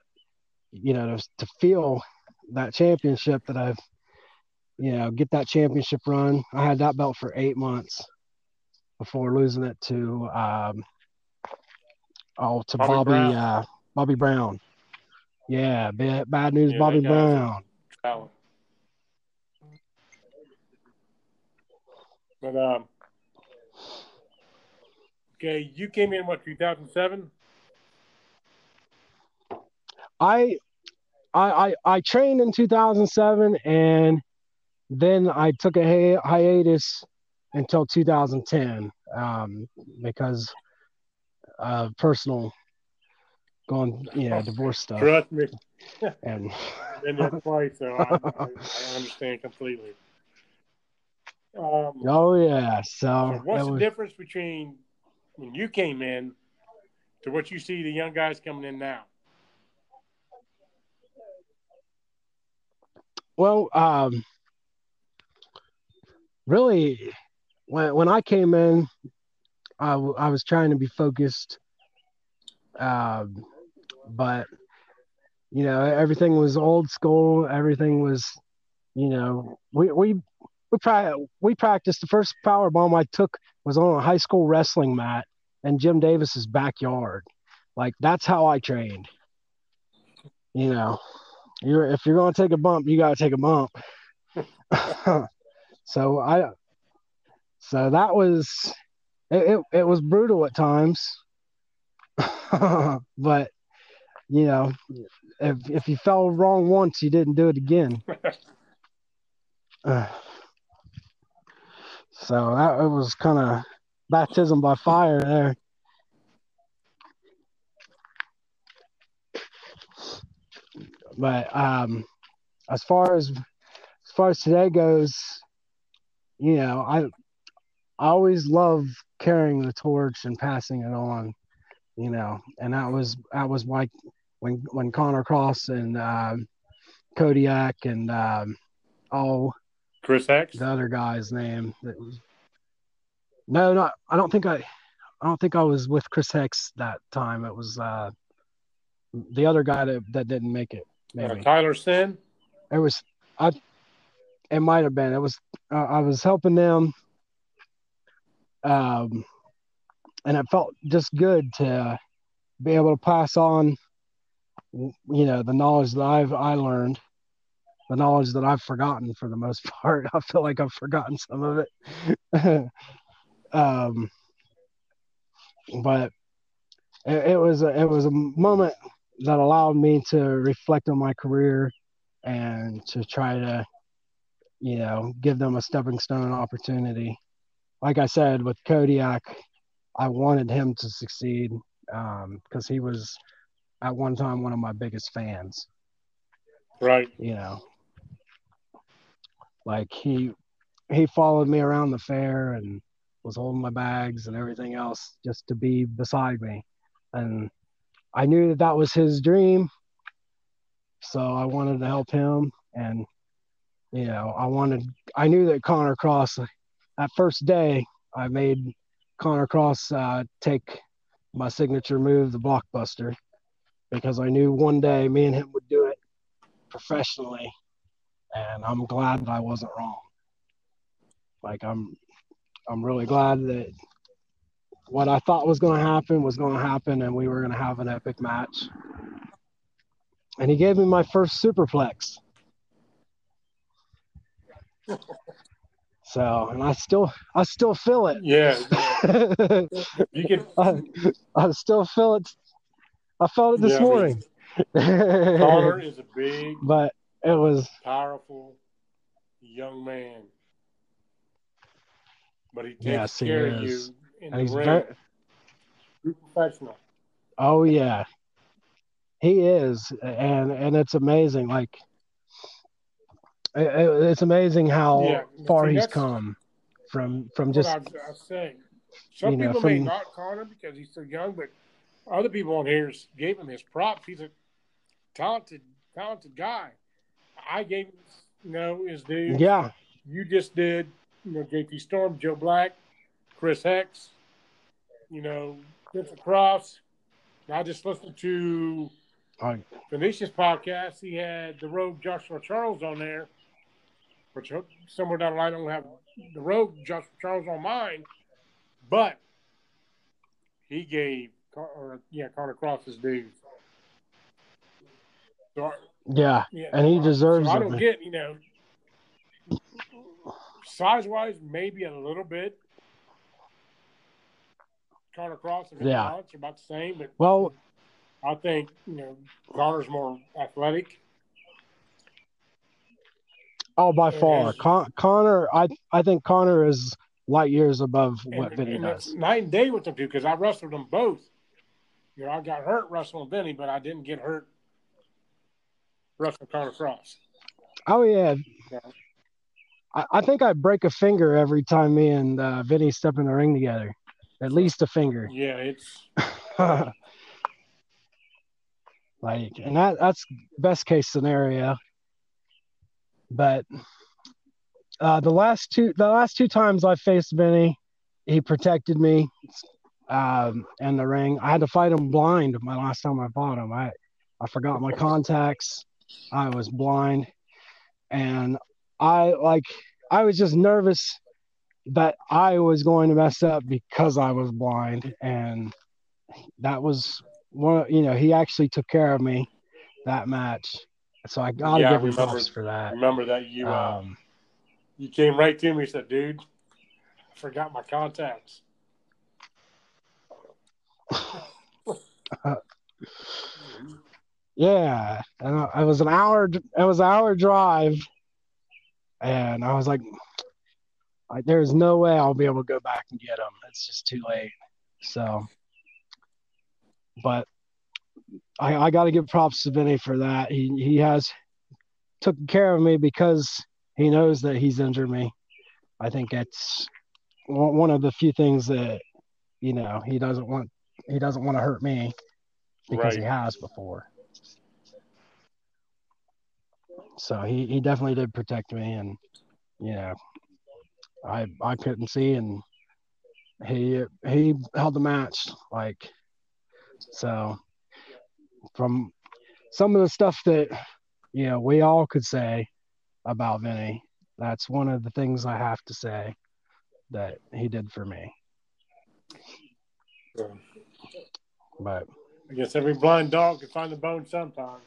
feel that championship that I've, get that championship run. I had that belt for 8 months before losing it to Bobby Brown. Yeah, bad news, Bobby Brown. But okay, you came in 2007? I trained in 2007, and then I took a hiatus until 2010 because of personal divorce stuff. Trust me. And been there twice, so I understand completely. So what's the difference between when you came in to what you see the young guys coming in now? Well, really, when I came in, I was trying to be focused, but everything was old school. Everything was, we practiced. The first power bomb I took was on a high school wrestling mat in Jim Davis's backyard. Like, that's how I trained. If you're going to take a bump, you got to take a bump. So that was it was brutal at times. But if you fell wrong once, you didn't do it again. So that it was kind of baptism by fire there. But as far as today goes, I always love carrying the torch and passing it on, and that was like when Connor Cross and Kodiak and Chris Hex, the other guy's name. No, I don't think I was with Chris Hex that time. It was the other guy that didn't make it. Maybe Tyler Sin. It might have been. It was. I was helping them, and it felt just good to be able to pass on, the knowledge that I learned, the knowledge that I've forgotten for the most part. I feel like I've forgotten some of it. But it was a moment that allowed me to reflect on my career and to try to, give them a stepping stone opportunity. Like I said, with Kodiak, I wanted him to succeed because he was at one time one of my biggest fans. Right. Like he followed me around the fair and was holding my bags and everything else just to be beside me. And I knew that was his dream. So I wanted to help him. And, I knew that Connor Cross, that first day, I made Connor Cross take my signature move, the blockbuster, because I knew one day me and him would do it professionally. And I'm glad that I wasn't wrong. Like, I'm really glad that what I thought was going to happen, and we were going to have an epic match. And he gave me my first superplex. So, and I still feel it. Yeah. You can. I still feel it. I felt it this morning. Connor is a big, but it was powerful young man. But he takes yes, care he of is. you in And the he's ring. very Professional. Oh yeah, he is, and it's amazing. Like it's amazing how far he's come from just. What I was saying. Some people may not Connor because he's so young, but other people on here gave him his props. He's a talented guy. I gave him, his due. Yeah. You just did, JP Storm, Joe Black, Chris Hex, Vincent Cross. I just listened to Venetia's podcast. He had the Rogue Joshua Charles on there, which somewhere down the line I don't have the Rogue Joshua Charles on mine, but he gave Connor Cross his dues. So, yeah, and he deserves it. I don't get, size-wise, maybe a little bit. Connor Cross and Alex are about the same, but I think Connor's more athletic. Oh, by far, Connor. I think Connor is light years above what Vinny does. It's night and day with them two because I wrestled them both. I got hurt wrestling Vinny, but I didn't get hurt wrestling Connor Cross. Oh yeah. I think I break a finger every time me and Vinny step in the ring together. At least a finger. Yeah, it's and that's best case scenario. But the last two times I faced Vinny, he protected me in the ring. I had to fight him blind my last time I fought him. I forgot my contacts. I was blind, and I was just nervous that I was going to mess up because I was blind, and that was one. He actually took care of me that match, so I gotta give him props for that. Remember that you came right to me and said, "Dude, I forgot my contacts." Yeah, and it was an hour. It was an hour drive, and I was like, there's no way I'll be able to go back and get him. It's just too late. So, but I got to give props to Vinny for that. He has taken care of me because he knows that he's injured me. I think it's one of the few things that he doesn't want. He doesn't want to hurt me because he has before. So he definitely did protect me, and I couldn't see, and he held the match. So from some of the stuff that we all could say about Vinny, that's one of the things I have to say that he did for me. But I guess every blind dog can find the bone sometimes.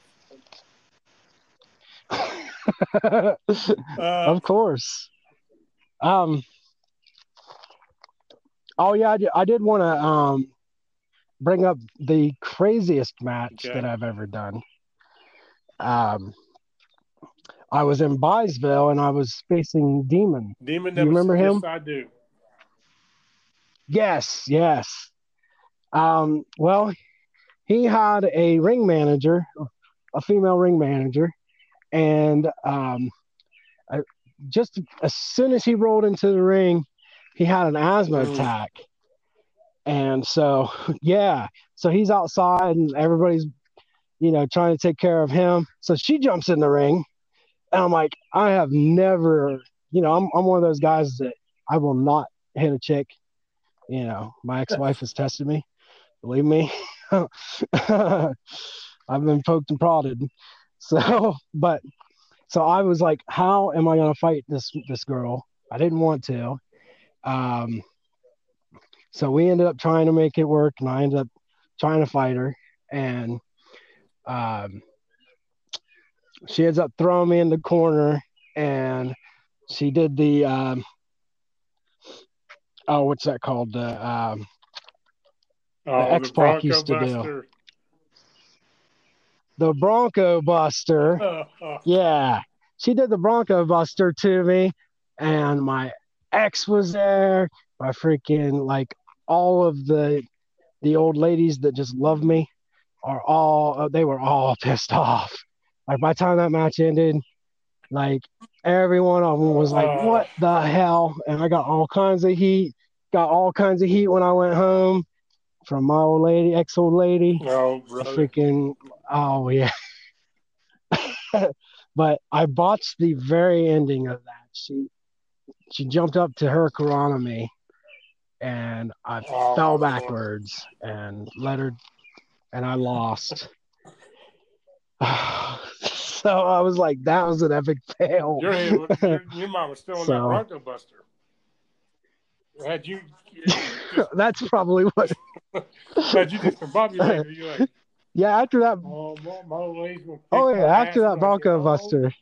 Of course. Oh yeah, I did want to bring up the craziest match that I've ever done. I was in Byesville and I was facing Demon. Demon, do you remember him? Yes, I do. Yes. Well, he had a ring manager, a female ring manager, and just as soon as he rolled into the ring, he had an asthma attack. And so he's outside and everybody's, trying to take care of him. So she jumps in the ring and I'm like, I have never, I'm one of those guys that I will not hit a chick. My ex-wife has tested me. Believe me. I've been poked and prodded. So I was like, how am I going to fight this girl? I didn't want to. So we ended up trying to make it work, and I ended up trying to fight her, and um, she ends up throwing me in the corner, and she did the what's that called? The X the Pac Bronco used to do. Buster. The Bronco Buster. Yeah. She did the Bronco Buster to me, and my ex was there. My freaking like all of the old ladies that just love me they were all pissed off. Like by the time that match ended, like every one of them was like, "What the hell?" And I got all kinds of heat. Got all kinds of heat when I went home from my old lady, ex old lady. Oh, brother. Freaking, oh yeah. But I botched the very ending of that. She jumped up to her Karana me, and I fell backwards and let her, and I lost. So I was like, that was an epic fail. Your mom was still on that Bronco Buster. Had you? That's probably what. Had you discombobulated? You like? Yeah, after that. My old lady's gonna after that Bronco Buster.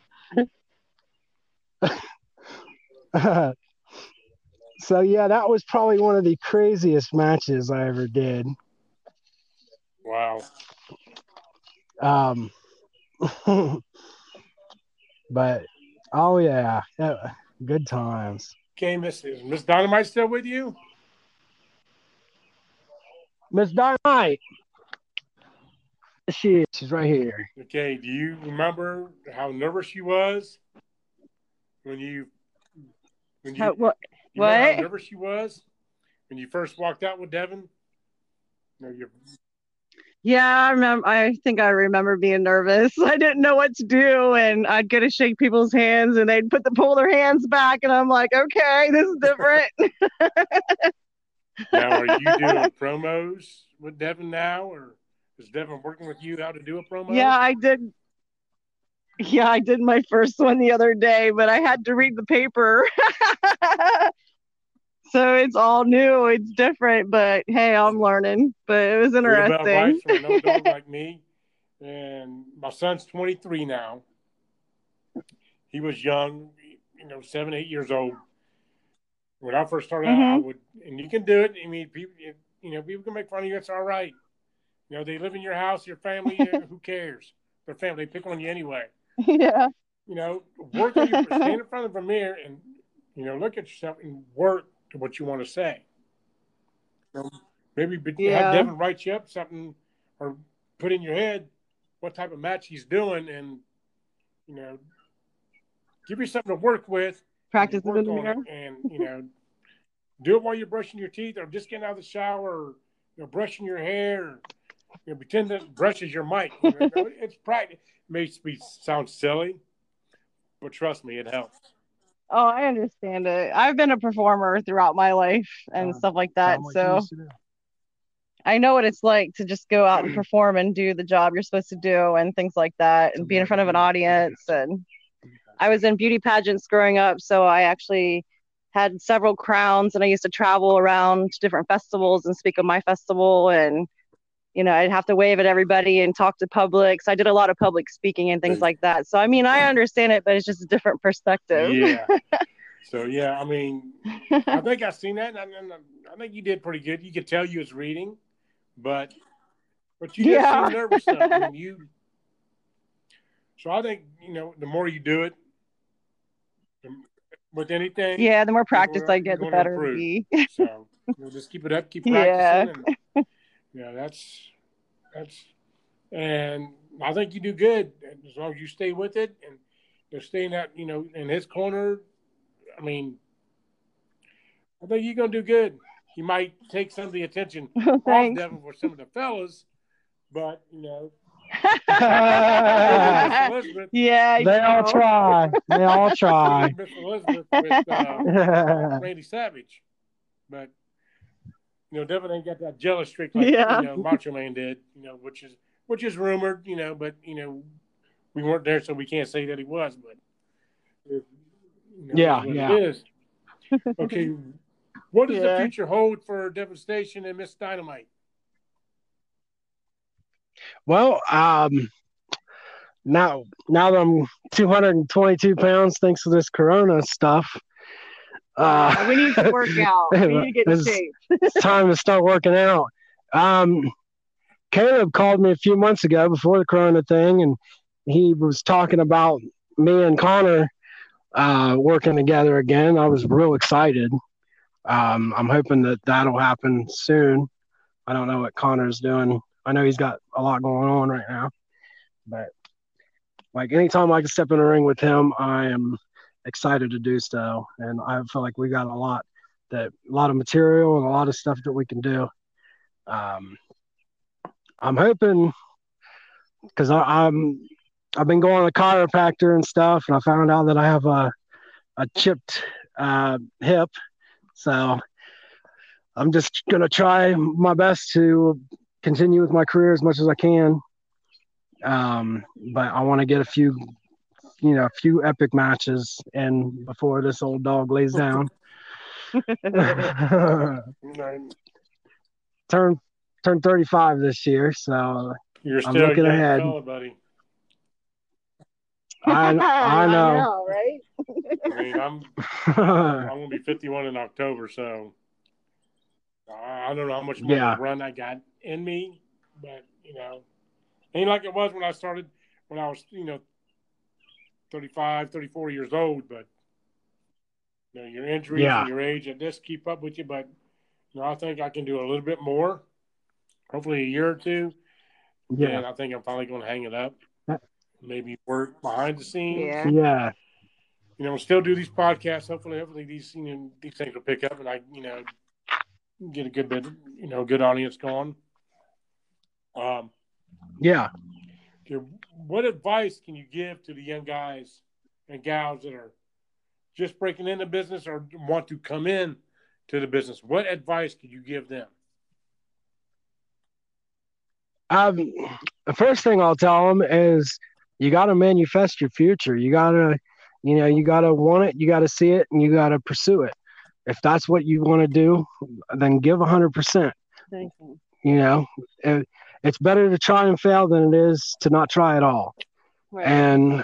So yeah, that was probably one of the craziest matches I ever did. Wow. But oh yeah, good times. Okay, Miss Dynamite still with you? Miss Dynamite. She's right here. Okay, do you remember how nervous she was when you what? How nervous she was when you first walked out with Devin? Yeah, I remember. I think I remember being nervous. I didn't know what to do, and I'd go to shake people's hands, and they'd pull their hands back, and I'm like, okay, this is different. Now, are you doing promos with Devin now, or is Devin working with you how to do a promo? Yeah, I did. Yeah, I did my first one the other day, but I had to read the paper. So it's all new. It's different, but hey, I'm learning. But it was interesting. About right from an old dog like me. And my son's 23 now. He was young, 7, 8 years old. When I first started out, I would, and you can do it. I mean, people, people can make fun of you. It's all right. They live in your house, your family. Who cares? Their family, they pick on you anyway. Yeah. Work on your stand in front of the mirror and look at yourself and work to what you want to say. Maybe have Devin write you up something or put in your head what type of match he's doing, and give you something to work with. Practice in the mirror, and do it while you're brushing your teeth, or just getting out of the shower, or brushing your hair. Pretend that brushes your mic. It's practice. It makes me sound silly, but trust me, it helps. Oh, I understand it. I've been a performer throughout my life and stuff like that, so I know what it's like to just go out and perform and do the job you're supposed to do and things like that, and be in front of an audience. And I was in beauty pageants growing up, so I actually had several crowns, and I used to travel around to different festivals and speak at my festival, and I'd have to wave at everybody and talk to public. So I did a lot of public speaking and things like that. So I mean, I understand it, but it's just a different perspective. Yeah. So yeah, I mean, I think I've seen that, and I think you did pretty good. You could tell you was reading, but you just seem nervous. I mean, So I think the more you do it, with anything. Yeah, the more practice I get, the better it'll be. So just keep it up, keep practicing. Yeah. And, that's, and I think you do good as long as you stay with it and stay in that, in his corner. I mean, I think you're gonna do good. He might take some of the attention off Devin for some of the fellas, but yeah, they all try. They all try. Miss Elizabeth with Randy Savage, but Devin ain't got that jealous streak like Macho Man did. Which is rumored. But we weren't there, so we can't say that he was. But yeah. It is. Okay, What does the future hold for Devastation and Miss Dynamite? Well, now that I'm 222 pounds thanks to this Corona stuff, we need to work out. We need to get in shape. It's time to start working out. Caleb called me a few months ago before the Corona thing, and he was talking about me and Connor working together again. I was real excited. I'm hoping that that'll happen soon. I don't know what Connor's doing. I know he's got a lot going on right now, but like anytime I can step in the ring with him, I am excited to do so. And I feel like we got a lot of material and a lot of stuff that we can do. I'm hoping because I've been going to the chiropractor and stuff, and I found out that I have a chipped hip. So I'm just going to try my best to continue with my career as much as I can. But I want to get a few epic matches in before this old dog lays down. Turn 35 this year, so you're still I'm looking ahead. Fella, buddy. I know, I know, right? I mean, I'm gonna be 51 in October, so I don't know how much more run I got in me, but ain't like it was when I started when I was 35, 34 years old. But your injuries and your age and this keep up with you. But I think I can do a little bit more. Hopefully a year or two. Yeah, and I think I'm finally going to hang it up. Maybe work behind the scenes. Yeah. Still do these podcasts. Hopefully these these things will pick up, and I get a good bit, good audience going. Yeah. What advice can you give to the young guys and gals that are just breaking into business or want to come in to the business? What advice could you give them? The first thing I'll tell them is you got to manifest your future. You got to, you got to want it, you got to see it, and you got to pursue it. If that's what you want to do, then give 100%. Thank you. It's better to try and fail than it is to not try at all. Right. And,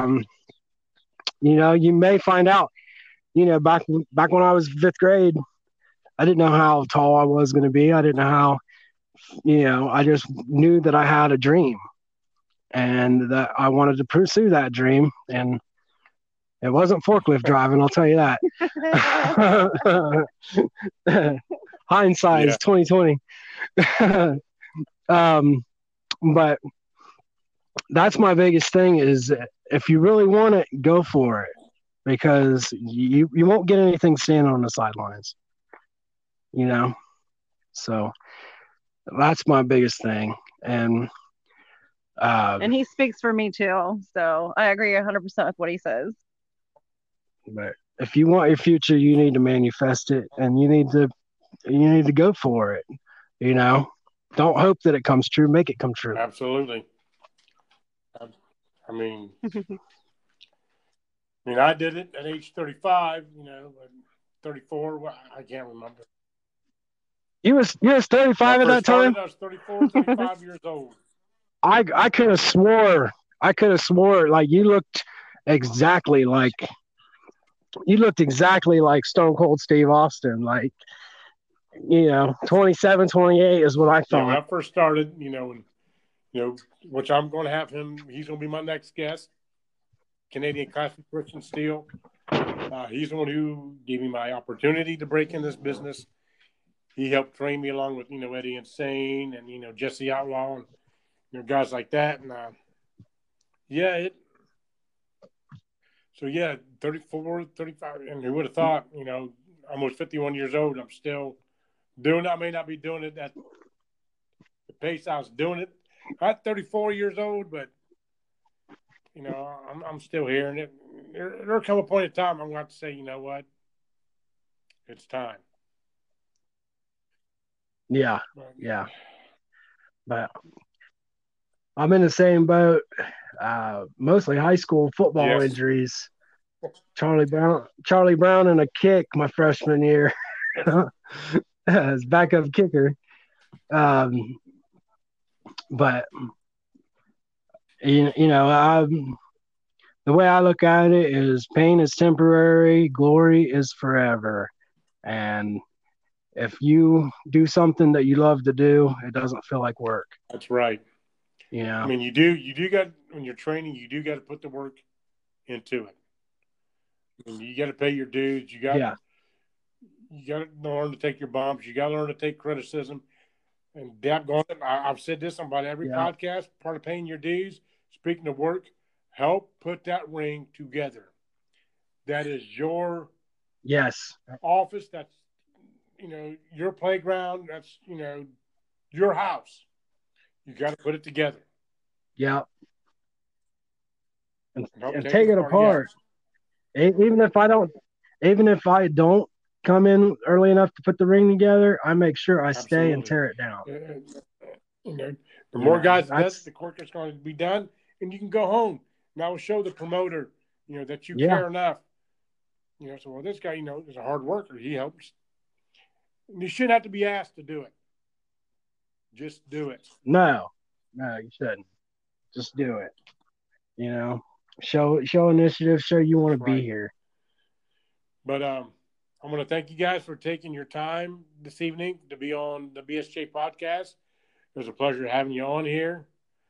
you may find out, back when I was fifth grade, I didn't know how tall I was going to be. I didn't know how, I just knew that I had a dream and that I wanted to pursue that dream. And it wasn't forklift driving, I'll tell you that. Hindsight is 2020. But that's my biggest thing is if you really want it, go for it, because you won't get anything standing on the sidelines, so that's my biggest thing. And he speaks for me too, so I agree 100% with what he says. But if you want your future, you need to manifest it, and you need to go for it. Don't hope that it comes true. Make it come true. Absolutely. I mean, I did it at age 35. But 34. I can't remember. You was 35 at that time. I was 34, 35 years old. I could have swore like you looked exactly like Stone Cold Steve Austin. Like, 27, 28 is what I thought. Yeah, when I first started, which I'm going to have him. He's going to be my next guest. Canadian Classic Christian Steel. He's the one who gave me my opportunity to break in this business. He helped train me along with, Eddie Insane and, Jesse Outlaw and, guys like that. And, 34, 35. And who would have thought, almost 51 years old, I'm still doing it. I may not be doing it at the pace I was doing it at 34 years old, but, I'm still here. And there'll come a point in time I'm going to have to say, you know what? It's time. Yeah. But I'm in the same boat. Mostly high school football injuries. Charlie Brown and a kick my freshman year. as backup kicker. But the way I look at it is pain is temporary, glory is forever. And if you do something that you love to do, it doesn't feel like work. That's right. I mean, you do got, when you're training, you do got to put the work into it. I mean, you got to pay your dues. You got to learn to take your bumps. You got to learn to take criticism. And I've said this on about every podcast. Part of paying your dues, speaking of work, help put that ring together. That is your office. That's your playground. That's your house. You got to put it together. Yeah. And take it apart. Even if I don't come in early enough to put the ring together, I make sure I stay and tear it down. The more guys does, the quicker it's going to be done, and you can go home. And I will show the promoter, that you care enough. So well, this guy, is a hard worker. He helps. And you shouldn't have to be asked to do it. Just do it. No, you shouldn't. Just do it. Show initiative. Show you want to be here. But I want to thank you guys for taking your time this evening to be on the BSJ podcast. It was a pleasure having you on here.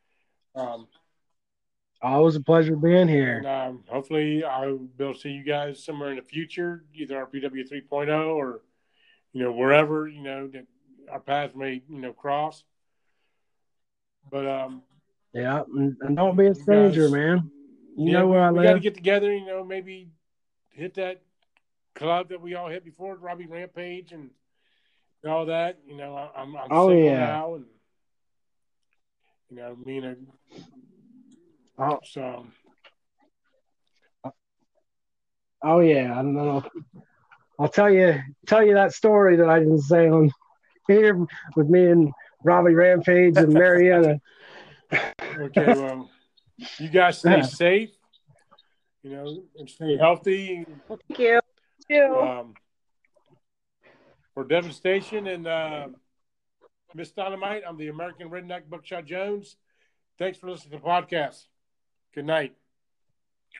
Always a pleasure being here. And hopefully I'll be able to see you guys somewhere in the future, either RPW 3.0 or, wherever, that our paths may, cross. But and don't be a stranger, man. You know where I live. We got to get together, maybe hit that club that we all hit before, Robbie Rampage and all that. I'm single now, and so. Oh yeah, I don't know. I'll tell you that story that I didn't say on here with me and Robbie Rampage and Marietta. Okay, well, you guys stay safe, and stay healthy. Thank you. For Devastation and Miss Dynamite, I'm the American Redneck Buckshot Jones. Thanks for listening to the podcast. Good night.